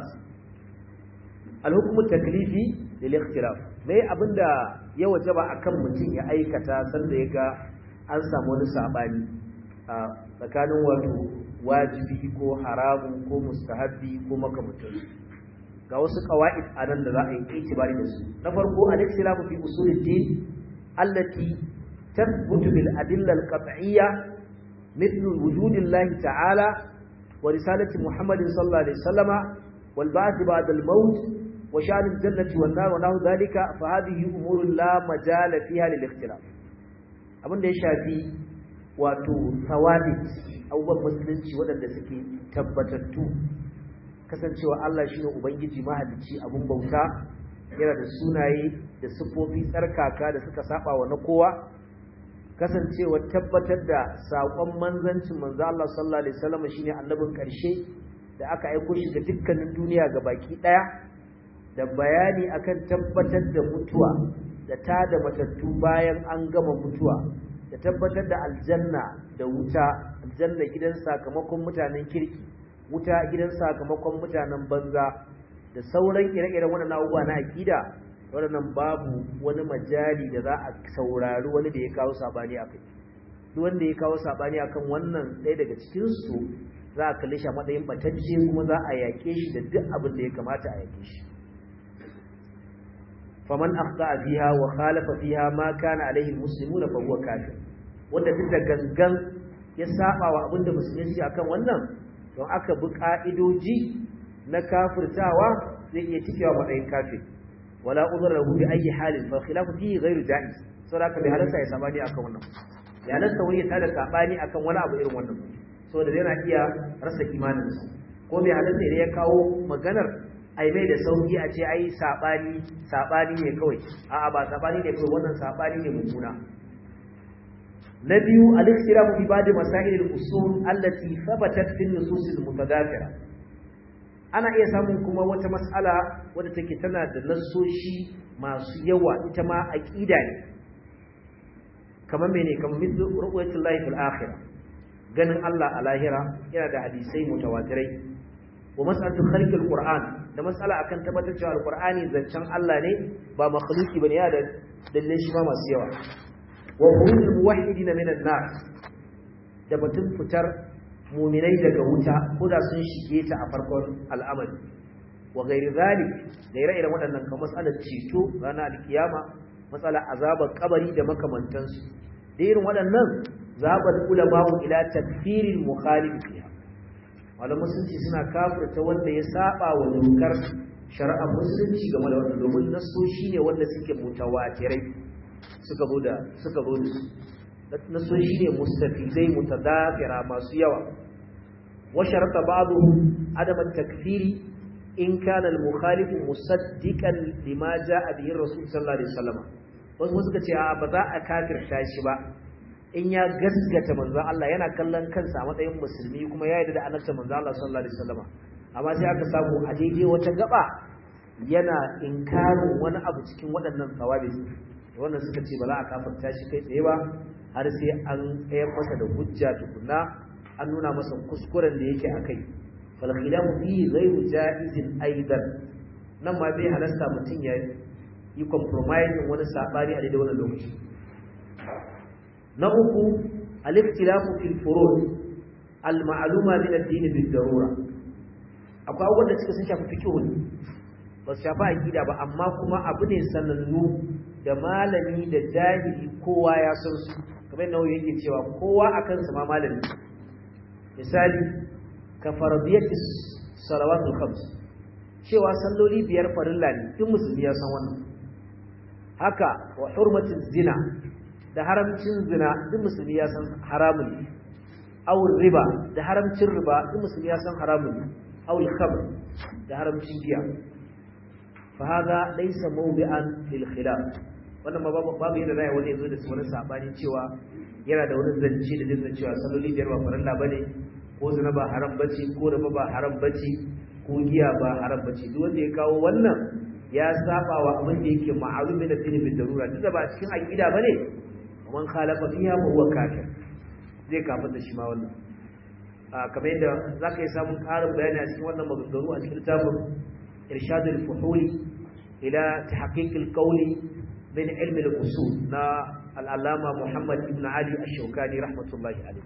al-hukm at-taklifi lil ikhtilaf mai abinda ya wajaba akan mutum ya aikata sanda ya ga an samu wani sabani a tsakanin wato wajibi ko haramu ko mustahabbi ko makamantan ga wasu qawaid anan da za a yi itibari da su na farko al-ikhtilafu fi usuluddin allati tathbutu bil adilla al-qat'iyya mithlu wujudillahi ta'ala wa risalati muhammadin sallallahu alaihi wasallama wal ba'th ba'da al-maut wa sha'n al-jannati wan nar wa nahu dhalika fa hadhihi umurun la majala fiha lil-ikhtilaf abinda ya shafi wato thawabit abubuwan musulunci waɗanda suke tabbatattu kasancewa Allah shine ubangiji mahalicci abun bauta yana da sunaye da sifofi tsarkaka da suka saba wa na kowa kasancewa tabbatar da sakon manzancin manzo Allah sallallahu alaihi wasallam shine annabin karshe da aka aika shi ga dukkanin duniya baki daya da bayani akan tabbatar da mutuwa da tada matattu bayan an gama mutuwa da tabbatar da aljanna da wuta aljanna gidan sakamakon mutanen kirki wuta gidan sakamakon mutanen banza da sauran ire-iren waɗannan abubuwa na akida waɗannan babu wani majali da za a saurari wani da ya kawo sabani a kai duk wanda ya kawo sabani akan wannan ɗaya daga cikin su za a kalle shi a matsayin batacce kuma za a yake shi da duk abin da ya kamata a yake shi faman akhta'a fiha wa khalafa fiha ma kana alaihi almuslimuna fa huwa kafir wanda duk da gangan ya saba wa abinda musulmi suke akan wannan don aka bi ka'idoji na kafirtawa zai iya cikewa matsayin kafir wala udhra lahu bi ayi halin fa khilafu fihi ghairu jaiz saboda bai halarta ya sabani akan wannan ya halarta wani ya tada sabani akan wani abu irin wannan saboda yana iya rasa imaninsa ko bai halarta idan ya kawo maganar ai mai da sauki a ce ai sabani ne kawai a'a ba sabani ne kawai wannan sabani ne mummuna na biyu al-ikhtilafu fi ba'd masail al-usul allati thabatat fi an-nusus al-mutadafira ana iya samun kuma wata mas'ala wadda take tana da nassoshi masu yawa ita ma aqida ne kamar mene kamar mithlu ru'yatullahi fil akhirah ganin Allah a lahira yana da hadisai mutawatirai wa mas'alatu khalqil qur'an da mas'ala akan tabbatar cewa alqur'ani zancen Allah ne ba makhluki bane ya da dalilai shi ma masu yawa wa khurujul muwahhidin min an-nar da batun fitar mu'minai daga wuta ko da sun shige ta a farkon al'amari wa ghairi zalik da ire-iren waɗannan kamar mas'alar ceto ranar alkiyama matsalar azabar kabari da makamantansu da irin waɗannan zaɓar ulama'u ila takfirin mukhalif fiha malaman musulunci suna kafirta wanda ya saba wa dokar shari'ar musulunci game da wannan domin nasoshi ne wanda suke mutawatirai suka zo da nasoshi ne mustafizai mutadafira masu yawa wa sharata ba'dhum adam at-takfiri in kana al-mukhalif musaddiqan lima ja'a bihi rasul sallallahu alaihi wasallam wasu suka ce a ba za a kafirta shi ba in ya gaskata manzon Allah yana kallon kansa a matsayin musulmi kuma ya yarda da annabta manzon Allah sallallahu alaihi wasallam amma sai aka samu a daidai wata gaba yana inkarin wani abu cikin waɗannan tsawabi wannan suka ce ba za a kafirta shi kai tsaye ba har sai an tsayar masa da hujja tukunna an nuna masa kuskuren da yake akai fal khilafu fi ghayr jaizin aidan nan ma bai halasta mutun ya yi compromise wani sabani a daidai wannan lokaci na uku al-ikhtilafu fil furu' al-ma'luma min ad-din bid-darura akwai abubuwan da suka shafi fiqh ba su shafi aqida ba amma kuma abu ne sanannu da malami da jahili kowa ya san su kamar nawa yake cewa kowa akan sa ma malami misali ka faradiyatis salawatul khams cewa salloli biyar farilla ne duk musulmi ya san wannan haka wa hurmatiz zina da haramcin zina duk musulmi ya san haramun ne aw riba da haramcin riba duk musulmi ya san haramun ne aw al-khamr da haramcin giya fa hada laysa mawdi'an lil khilaf wannan babu yadda zai wani yazo da wani sabani cewa yana da wani zance da dinnan cewa salloli biyar ba farilla bane ko zina ba haram bace ko riba ba haram bace ko giya ba haram bace duk wanda ya kawo wannan ya saba wa abin da yake ma'lumi da dinin bil darura duk da ba cikin aqida bane man khalafa fiha fa huwa kafir zai kafir da shi ma wannan kamar yadda zaka yi samun karin bayani a cikin wannan maganganu a cikin littafin irshadul fuhuli ila tahqiq al-qawli min ilm al-usul na al-allama Muhammad ibn Ali ash-Shawkani rahmatullahi alayhi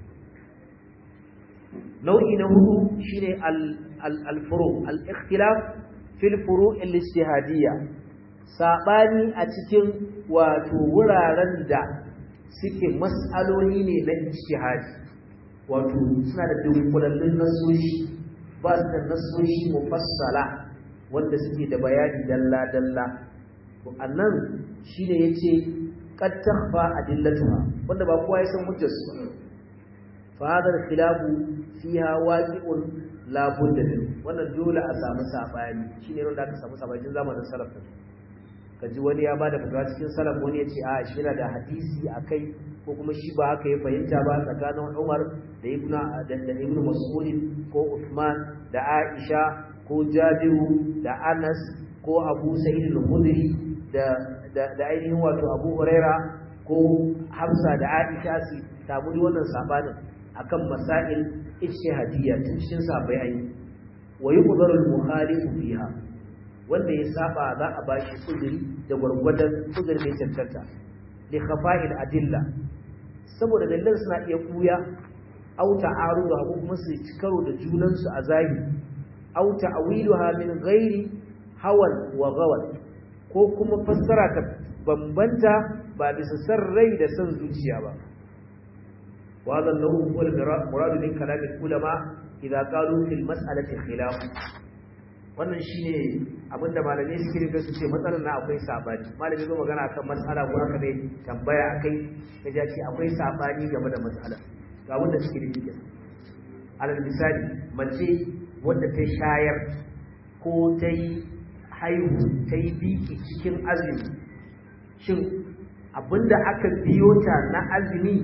nau'i na hudu shine al-furu' al-ikhtilaf fil furu' al-ijtihadiyya sabani a cikin wato wuraren da suke mas'aloli ne na ijtihadi wato suna da dunkulallun nasoshi ba su da nasoshi mufassala wanda suke da bayani dalla dalla to annan shine yace qad takhfa adillatuha wanda ba kowa ya san hujjar su fa hada khilafu fiha waqi'un la budda min wannan dole a samu sabani shine wanda aka samu sabanin zamanin salaf kaji wani ya bada fatawa cikin salaf wani ya ce a shi yana da hadisi akai ko kuma shi ba haka ya fahimta ba tsakanin Umar da Ibn Mas'ud ko Uthman da Aisha ko Jabiru da Anas ko Abu Sa'id al-Khudri da ainihin wato Abu Huraira ko Hafsa da Aisha su tabu wannan sabanin akan masail ijtihadiyya tun cikin sabai ayi wa yuqdaru al-mukhalifu fiha wanda ya saba za a bashi uzuri da gurgurdan uzuri mai tantanta li khafa'il adilla saboda dalilan suna iya kuya aw ta'arudu ko kuma su karo da junan su a zahiri aw ta'wiluha min ghairi hawan wa ghawal ko kuma fassara ta bambanta ba bisa san rai da san zuciya ba wa hadha lahu huwa al-murad min kalam al-ulama idza qalu fil mas'alati khilaf wannan shine abinda malamai suke riga su ce matsalar na akwai sabani malami zo magana akan mas'ala ko aka dai tambaya akai kaje ce akwai sabani game da mas'alar ga wanda suke riga alal misali mace wanda ta shayar ko ta yi haihu ta yi biki cikin azumi shin abinda aka biyo ta na azumi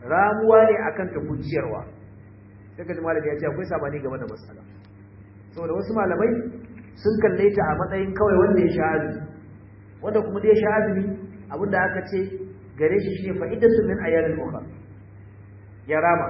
ramuwa ne akan ta kuciyarwa sai ka ji malami ya ce akwai sabani game da mas'ala saboda wasu malamai sun kalle ta a matsayin kawai wanda ya sha azumi wanda kuma da ya sha azumi abinda aka ce gare shi shine fa'idatu min ayyamil ukhra ya rama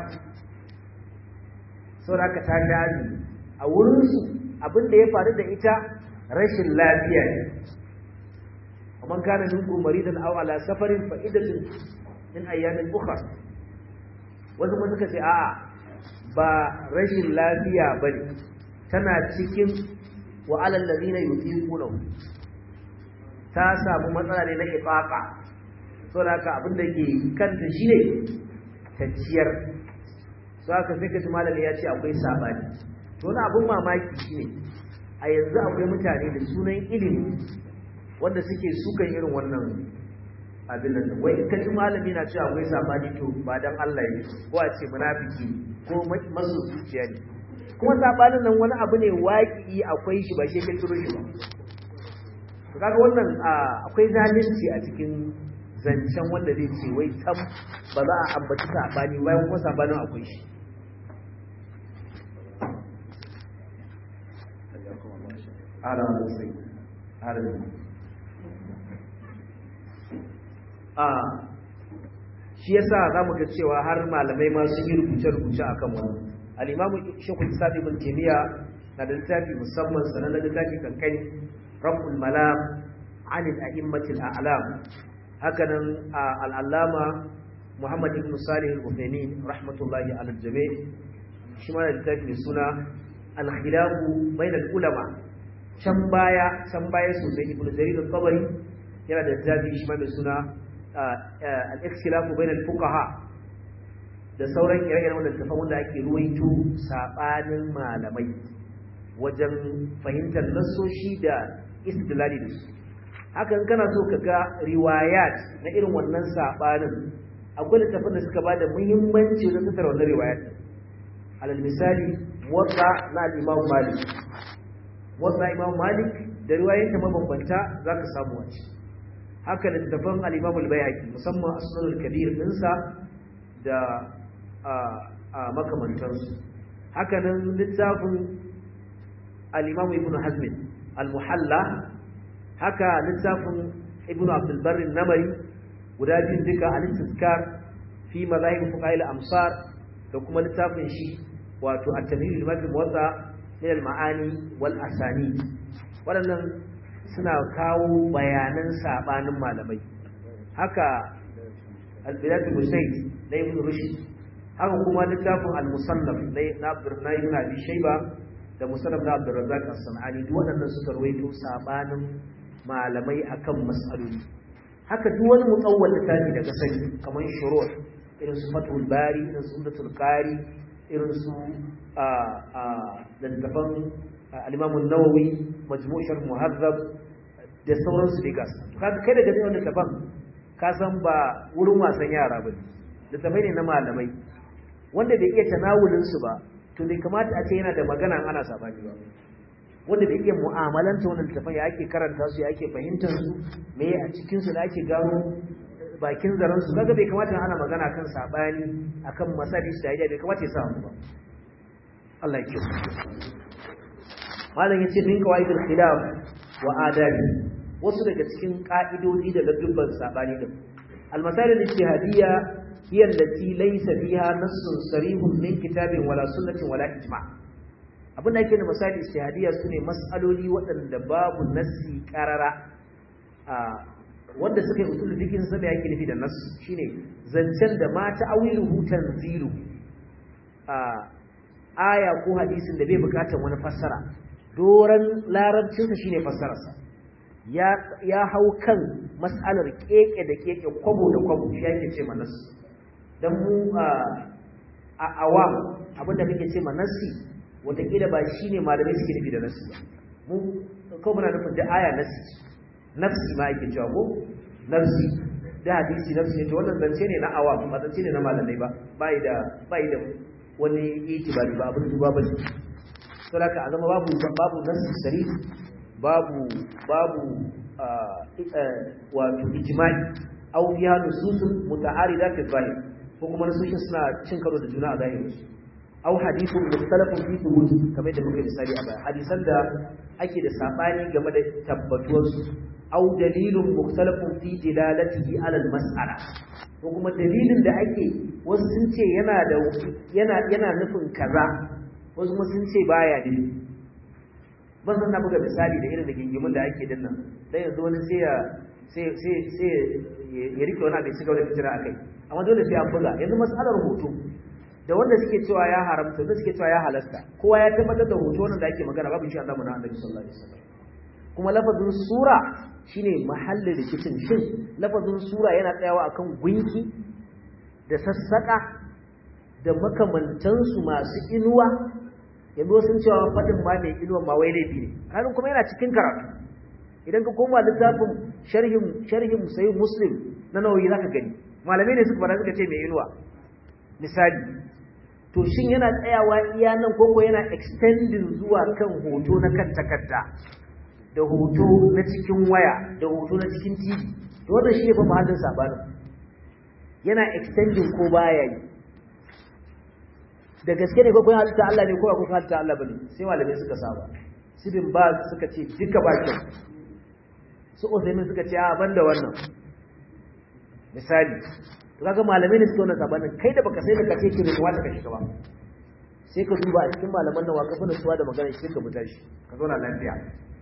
saboda aka ta sha azumi a wurin su abinda ya faru da ita rashin lafiya ne ومن كان منكم مريضا او على سفر فعدة من ايام اخرى wasu kuma suka ce a'a ba rashin lafiya bane tana cikin wa alal ladina yutiquna ta samu matsala ne na ifaqa saboda haka abin da ke kanta shine tacciyar saka sai kaji malami ya ce akwai sabani to wani abun mamaki shine a yanzu akwai mutane da sunan ilimi wanda suke sukan irin wannan abin nan wai in kaji malami na cewa akwai sabani to ba dan Allah ne ko a ce munafiki ko masu zuciya ne kuma sabanin nan wani abu ne waki akwai shi ba shi ke turo shi ba to kaga wannan akwai zalunci a cikin zancen wanda zai ce wai tam ba za a ambaci sabani bayan kuma sabanin akwai shi shi yasa zamu ga cewa har malamai ma sun yi rubuce-rubuce akan wannan al-imamu Sheikhul Islam Ibn Taymiyyah na da littafi musamman sanan da littafi kankani Rabbul Malam 'an al-a'immatil a'lam hakanan al-allama Muhammad ibn Salih al-Uthaymeen rahmatullahi 'ala al-jami' shi ma da littafi mai suna al-khilafu bayna al-ulama can baya sosai Ibn Jarir al-Tabari yana da littafi shi ma mai suna al-ikhtilafu bainal fuqaha da sauran ire-iren wannan tafan wanda ake ruwaito sabanin malamai wajen fahimtar nassoshi da istidlali da su hakan kana so ka ga riwayat na irin wannan sabanin akwai littafin da suka bada muhimmanci wajen tattara wannan riwayat alal misali muwatta na Imam Malik muwatta Imam Malik da riwayoyin mabambanta zaka samu a ciki haka littafin al-Imam al-Bayhaqi musamman Asnan al-Kabir dinsa da makamantansu haka nan littafin al-Imam Ibn Hazm al-Muhalla haka littafin Ibn Abdul Barr an-Namari guda biyu duka al-Istizkar fi madahib fuqaha al-amsar da kuma littafin shi wato at-Tamhid lima fi muwatta min al-ma'ani wal asani waɗannan suna kawo bayanan sabanin malamai haka al-Bidayat al-Musayd da Ibn Rushd haka kuma littafin al-Musannaf na Abdurrahman ibn Abi Shayba da Musannaf na Abdul Razzaq as-Sanani duk waɗannan suka rawaito sabanin malamai akan mas'aloli haka duk wani mutawwal littafi da ka sani kamar shuru' irin su Fathul Bari irin su Umdatul Qari irin su littafan al-Imam an-Nawawi Majmu' Sharh Muhazzab da sauransu da gas kaga kai daga cikin wannan tafan ka san ba wurin wasan yara bane da tafai ne na malamai wanda bai iya tanawulin su ba to bai kamata a ce yana da magana ana sabani ba wanda bai iya mu'amalanta wannan tafai ya ake karanta su ya ake fahimtar su me a cikin su da ake gano bakin zaran su kaga bai kamata ana magana kan sabani akan masali su da bai kamata ya samu ba Allah ya kiyaye malam yace min qawaidul khilaf wa adabi wasu daga cikin ka'idodi da ladubban sabani din al-masail al-ijtihadiyya hiya allati laysa fiha nassun sarihun min kitabin wala sunnatin wala ijma' abinda yake da masail ijtihadiyya sune mas'aloli waɗanda babu nassi qarara wanda suka yi usul fiqhin sai yake nufi da nass shine zancen da ma ta'awiluhu tanzilu aya ko hadisin da bai bukatar wani fassara doran larabcinsa shine fassararsa ya hau kan mas'alar keke da keke kwabo da kwabo shi yake ce manas dan mu a awam abinda muke ce manasi wataƙila ba shine malamai suke nufi da nasi ba mu kawai muna nufin da aya nafsi ma yake cewa ko nafsi da hadisi nafsi ne to wannan zance ne na awam ba zance ne na malamai ba bai da wani itibari ba abin duba bane saboda a zama babu nasi sharif babu wato ijma'i aw fiha nususun muta'arida fi zahir ko kuma nasoshin suna cin karo da juna a zahiri au hadithun mukhtalafun fi thubuti kamar da muka misali a baya hadisan da ake da sabani game da tabbatuwar su au dalilun mukhtalafun fi dilalatihi ala al-mas'ala ko kuma dalilin da ake wasu sun ce yana nufin kaza wasu kuma sun ce baya ne ban san na buga misali da irin da gingimin da ake dinna dan yanzu wani sai ya rike wani abin cigaba da fitina akai amma dole sai an buga yanzu mas'alar hoto da wanda suke cewa ya haramta da suke cewa ya halasta kowa ya tabbatar da hoto nan da ake magana babu shi Allah mu na Annabi sallallahu alaihi wasallam kuma lafazin sura shine mahallin rikicin shin lafazin sura yana tsayawa akan gunki da sassaka da makamantansu masu inuwa yanzu sun cewa fadin ma mai inuwa ma wai laifi ne harin kuma yana cikin karatu idan ka koma littafin sharhin sahih muslim na Nawawi zaka gani malamai ne suka fara suka ce mai inuwa misali to shin yana tsayawa iya nan koko yana extending zuwa kan hoto na kan takarda da hoto na cikin waya da hoto na cikin TV to wannan shi ne fa mahallin sabanin yana extending ko baya yi da gaske ne ko kun halitta Allah ne ko ba kun halitta Allah bane sai malamai suka saba sibin ba suka ce duka ba kyau su Usaimin suka ce a banda wannan misali to kaga malamai ne suka wannan sabanin kai da baka sai da kace ki ne wata ka shiga ba sai ka duba a cikin malaman nan waka fara suwa da magana shi ka buta shi ka zauna lafiya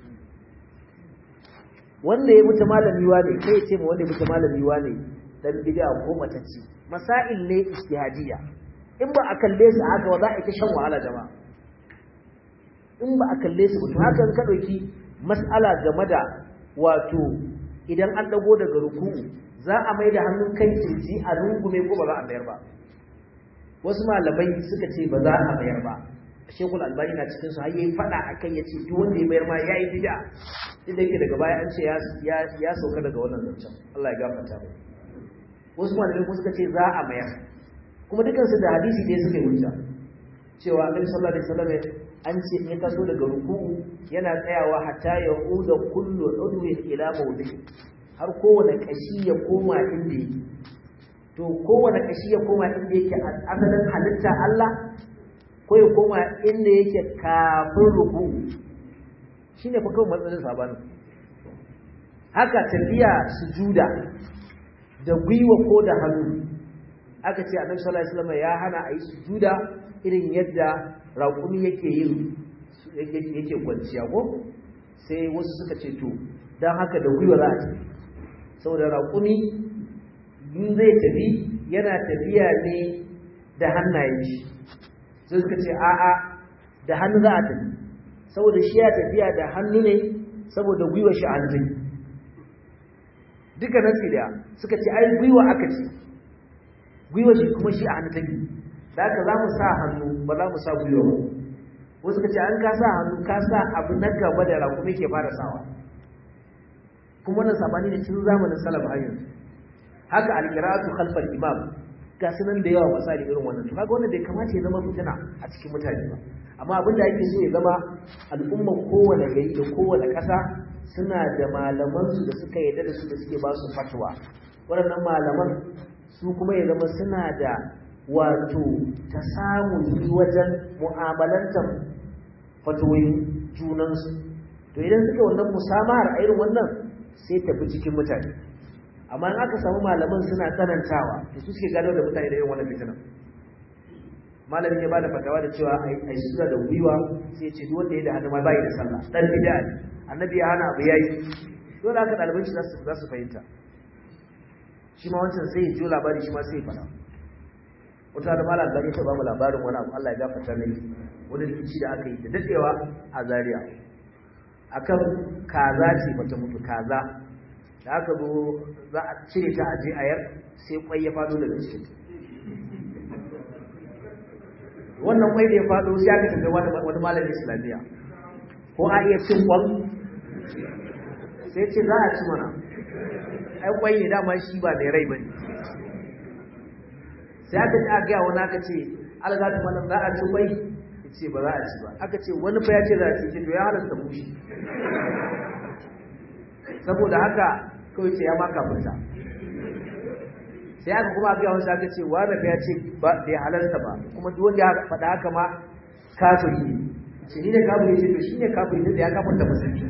wanda ya mutu malami wa ne kai ce ma wanda ya mutu malami wa ne dan bid'a ko matacci masail ne ijtihadiyya in ba a kalle su haka wa za a ta shan wahala jama'a in ba a kalle su to haka ka dauki mas'ala game da wato idan an dago daga ruku'u za a mai da hannun kai kirji a rungume ko ba za a mayar ba wasu malamai suka ce ba za a mayar ba Sheikhul Albani na cikin su har yayi fada akan yace duk wanda ya mayar ma yayi bid'a inda yake daga baya an ce ya sauka daga wannan zancen Allah ya gafarta mai wasu malamai kuma suka ce za a mayar kuma dukan su da hadisi ne suke hujja cewa Annabi sallallahu alaihi wasallam an ce in ka so daga ruku'u yana tsayawa hatta ya uda kullu udwi ila mawdi'i har kowane kashi ya koma inda yake to kowane kashi ya koma inda yake asalin halitta Allah ko ya koma inda yake kafin ruku shine fa kawai matsalin sabanin haka tafiya sujuda da gwiwa ko da hannu aka ce Annabi sallallahu alaihi wasallam ya hana ayi sujuda irin yadda raƙumi yake kwanciya ko sai wasu suka ce to dan haka da gwiwa za a ce saboda raƙumi in zai tafi yana tafiya ne da hannayen shi sai suka ce a'a da hannu za a tafi saboda shi ya tafiya da hannu ne saboda gwiwa shi a hannu duka nan da suka ce ai gwiwa aka ce gwiwa shi kuma shi a hannu take da haka za mu sa hannu ba za mu sa gwiwa ba wasu suka ce an ka sa hannu ka sa abu na gaba da raƙumi ke fara sawa kuma wannan sabani ne tun zamanin salaf har yanzu haka alqira'atu khalfal imam ga sunan da yawa misali irin wannan to kaga wannan bai kamata ya zama fitina a cikin mutane ba amma abin da ake so ya zama al'umma kowane gari da kowane ƙasa suna da malaman su da suka yarda da su da suke ba su fatwa waɗannan malaman su kuma ya zama suna da wato tasamuhi wajen mu'amalantar fatawoyin junansu to idan suka wannan musamahar a irin wannan sai tafi cikin mutane amma in aka samu malaman suna tsanantawa to su suke gano da mutane da irin wannan fitinan malamin ya bada fatawa da cewa ai sura da gwiwa sai ya ce duk wanda ya da hannu ma bai da sallah dan bid'a ne annabi ya hana abu yayi dole haka dalibai shi za su fahimta shi ma wancan sai ya ji labari shi ma sai ya fada wata da malam gari ta ba mu labarin wani abu Allah ya gafarta mai wani rikici da aka yi da dadewa a Zaria akan kaza ce bata mutu kaza da aka zo za a cire ta aje ayar sai kwai ya fado daga cikin wannan kwai da ya fado sai aka tambaye wani malamin Islamiyya ko a iya cin kwan sai ce za a ci mana ai kwai ne dama shi ba mai rai bane sai aka ji aka ga wani aka ce algatu malam za a ci kwai ce ba za a ci ba aka ce wani fa ya ce za a ci to ya halasta mushi saboda haka kawai ce ya maka fita sai aka kuma ga wani aka ce wani ya ce ba bai halarta ba kuma duk wanda ya faɗa haka ma kafiri ne ce ni ne kafiri ce to shine kafiri da ya kafarta musulmi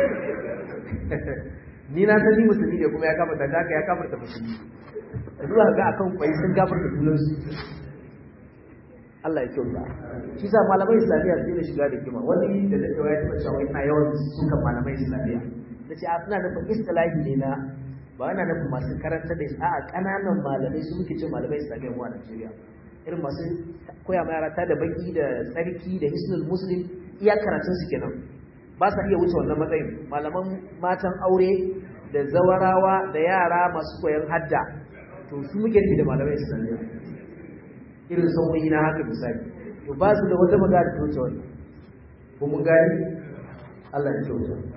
ni na san ni musulmi ne kuma ya kafarta da haka ya kafarta musulmi zuwa ga akan kwai sun kafarta junansu Allah ya kyauta shi sa malamai islamiyya su ne shiga da kima wani da daɗewa ya taɓa cewa ina yawan sukan malamai islamiyya da ce a suna nufin istilahi ne na ba ana nufin masu karanta da a ƙananan malamai su muke ce malamai islamiyya mu a Najeriya irin masu koya ma yara ta da baki da tsarki da hisnul muslim iya karatun su kenan ba sa iya wuce wannan matsayin malaman matan aure da zawarawa da yara masu koyan hadda to su muke da malamai islamiyya irin sauyi na haka misali to ba su da wata magana ta wuce wannan ko mun gani Allah ya kyauta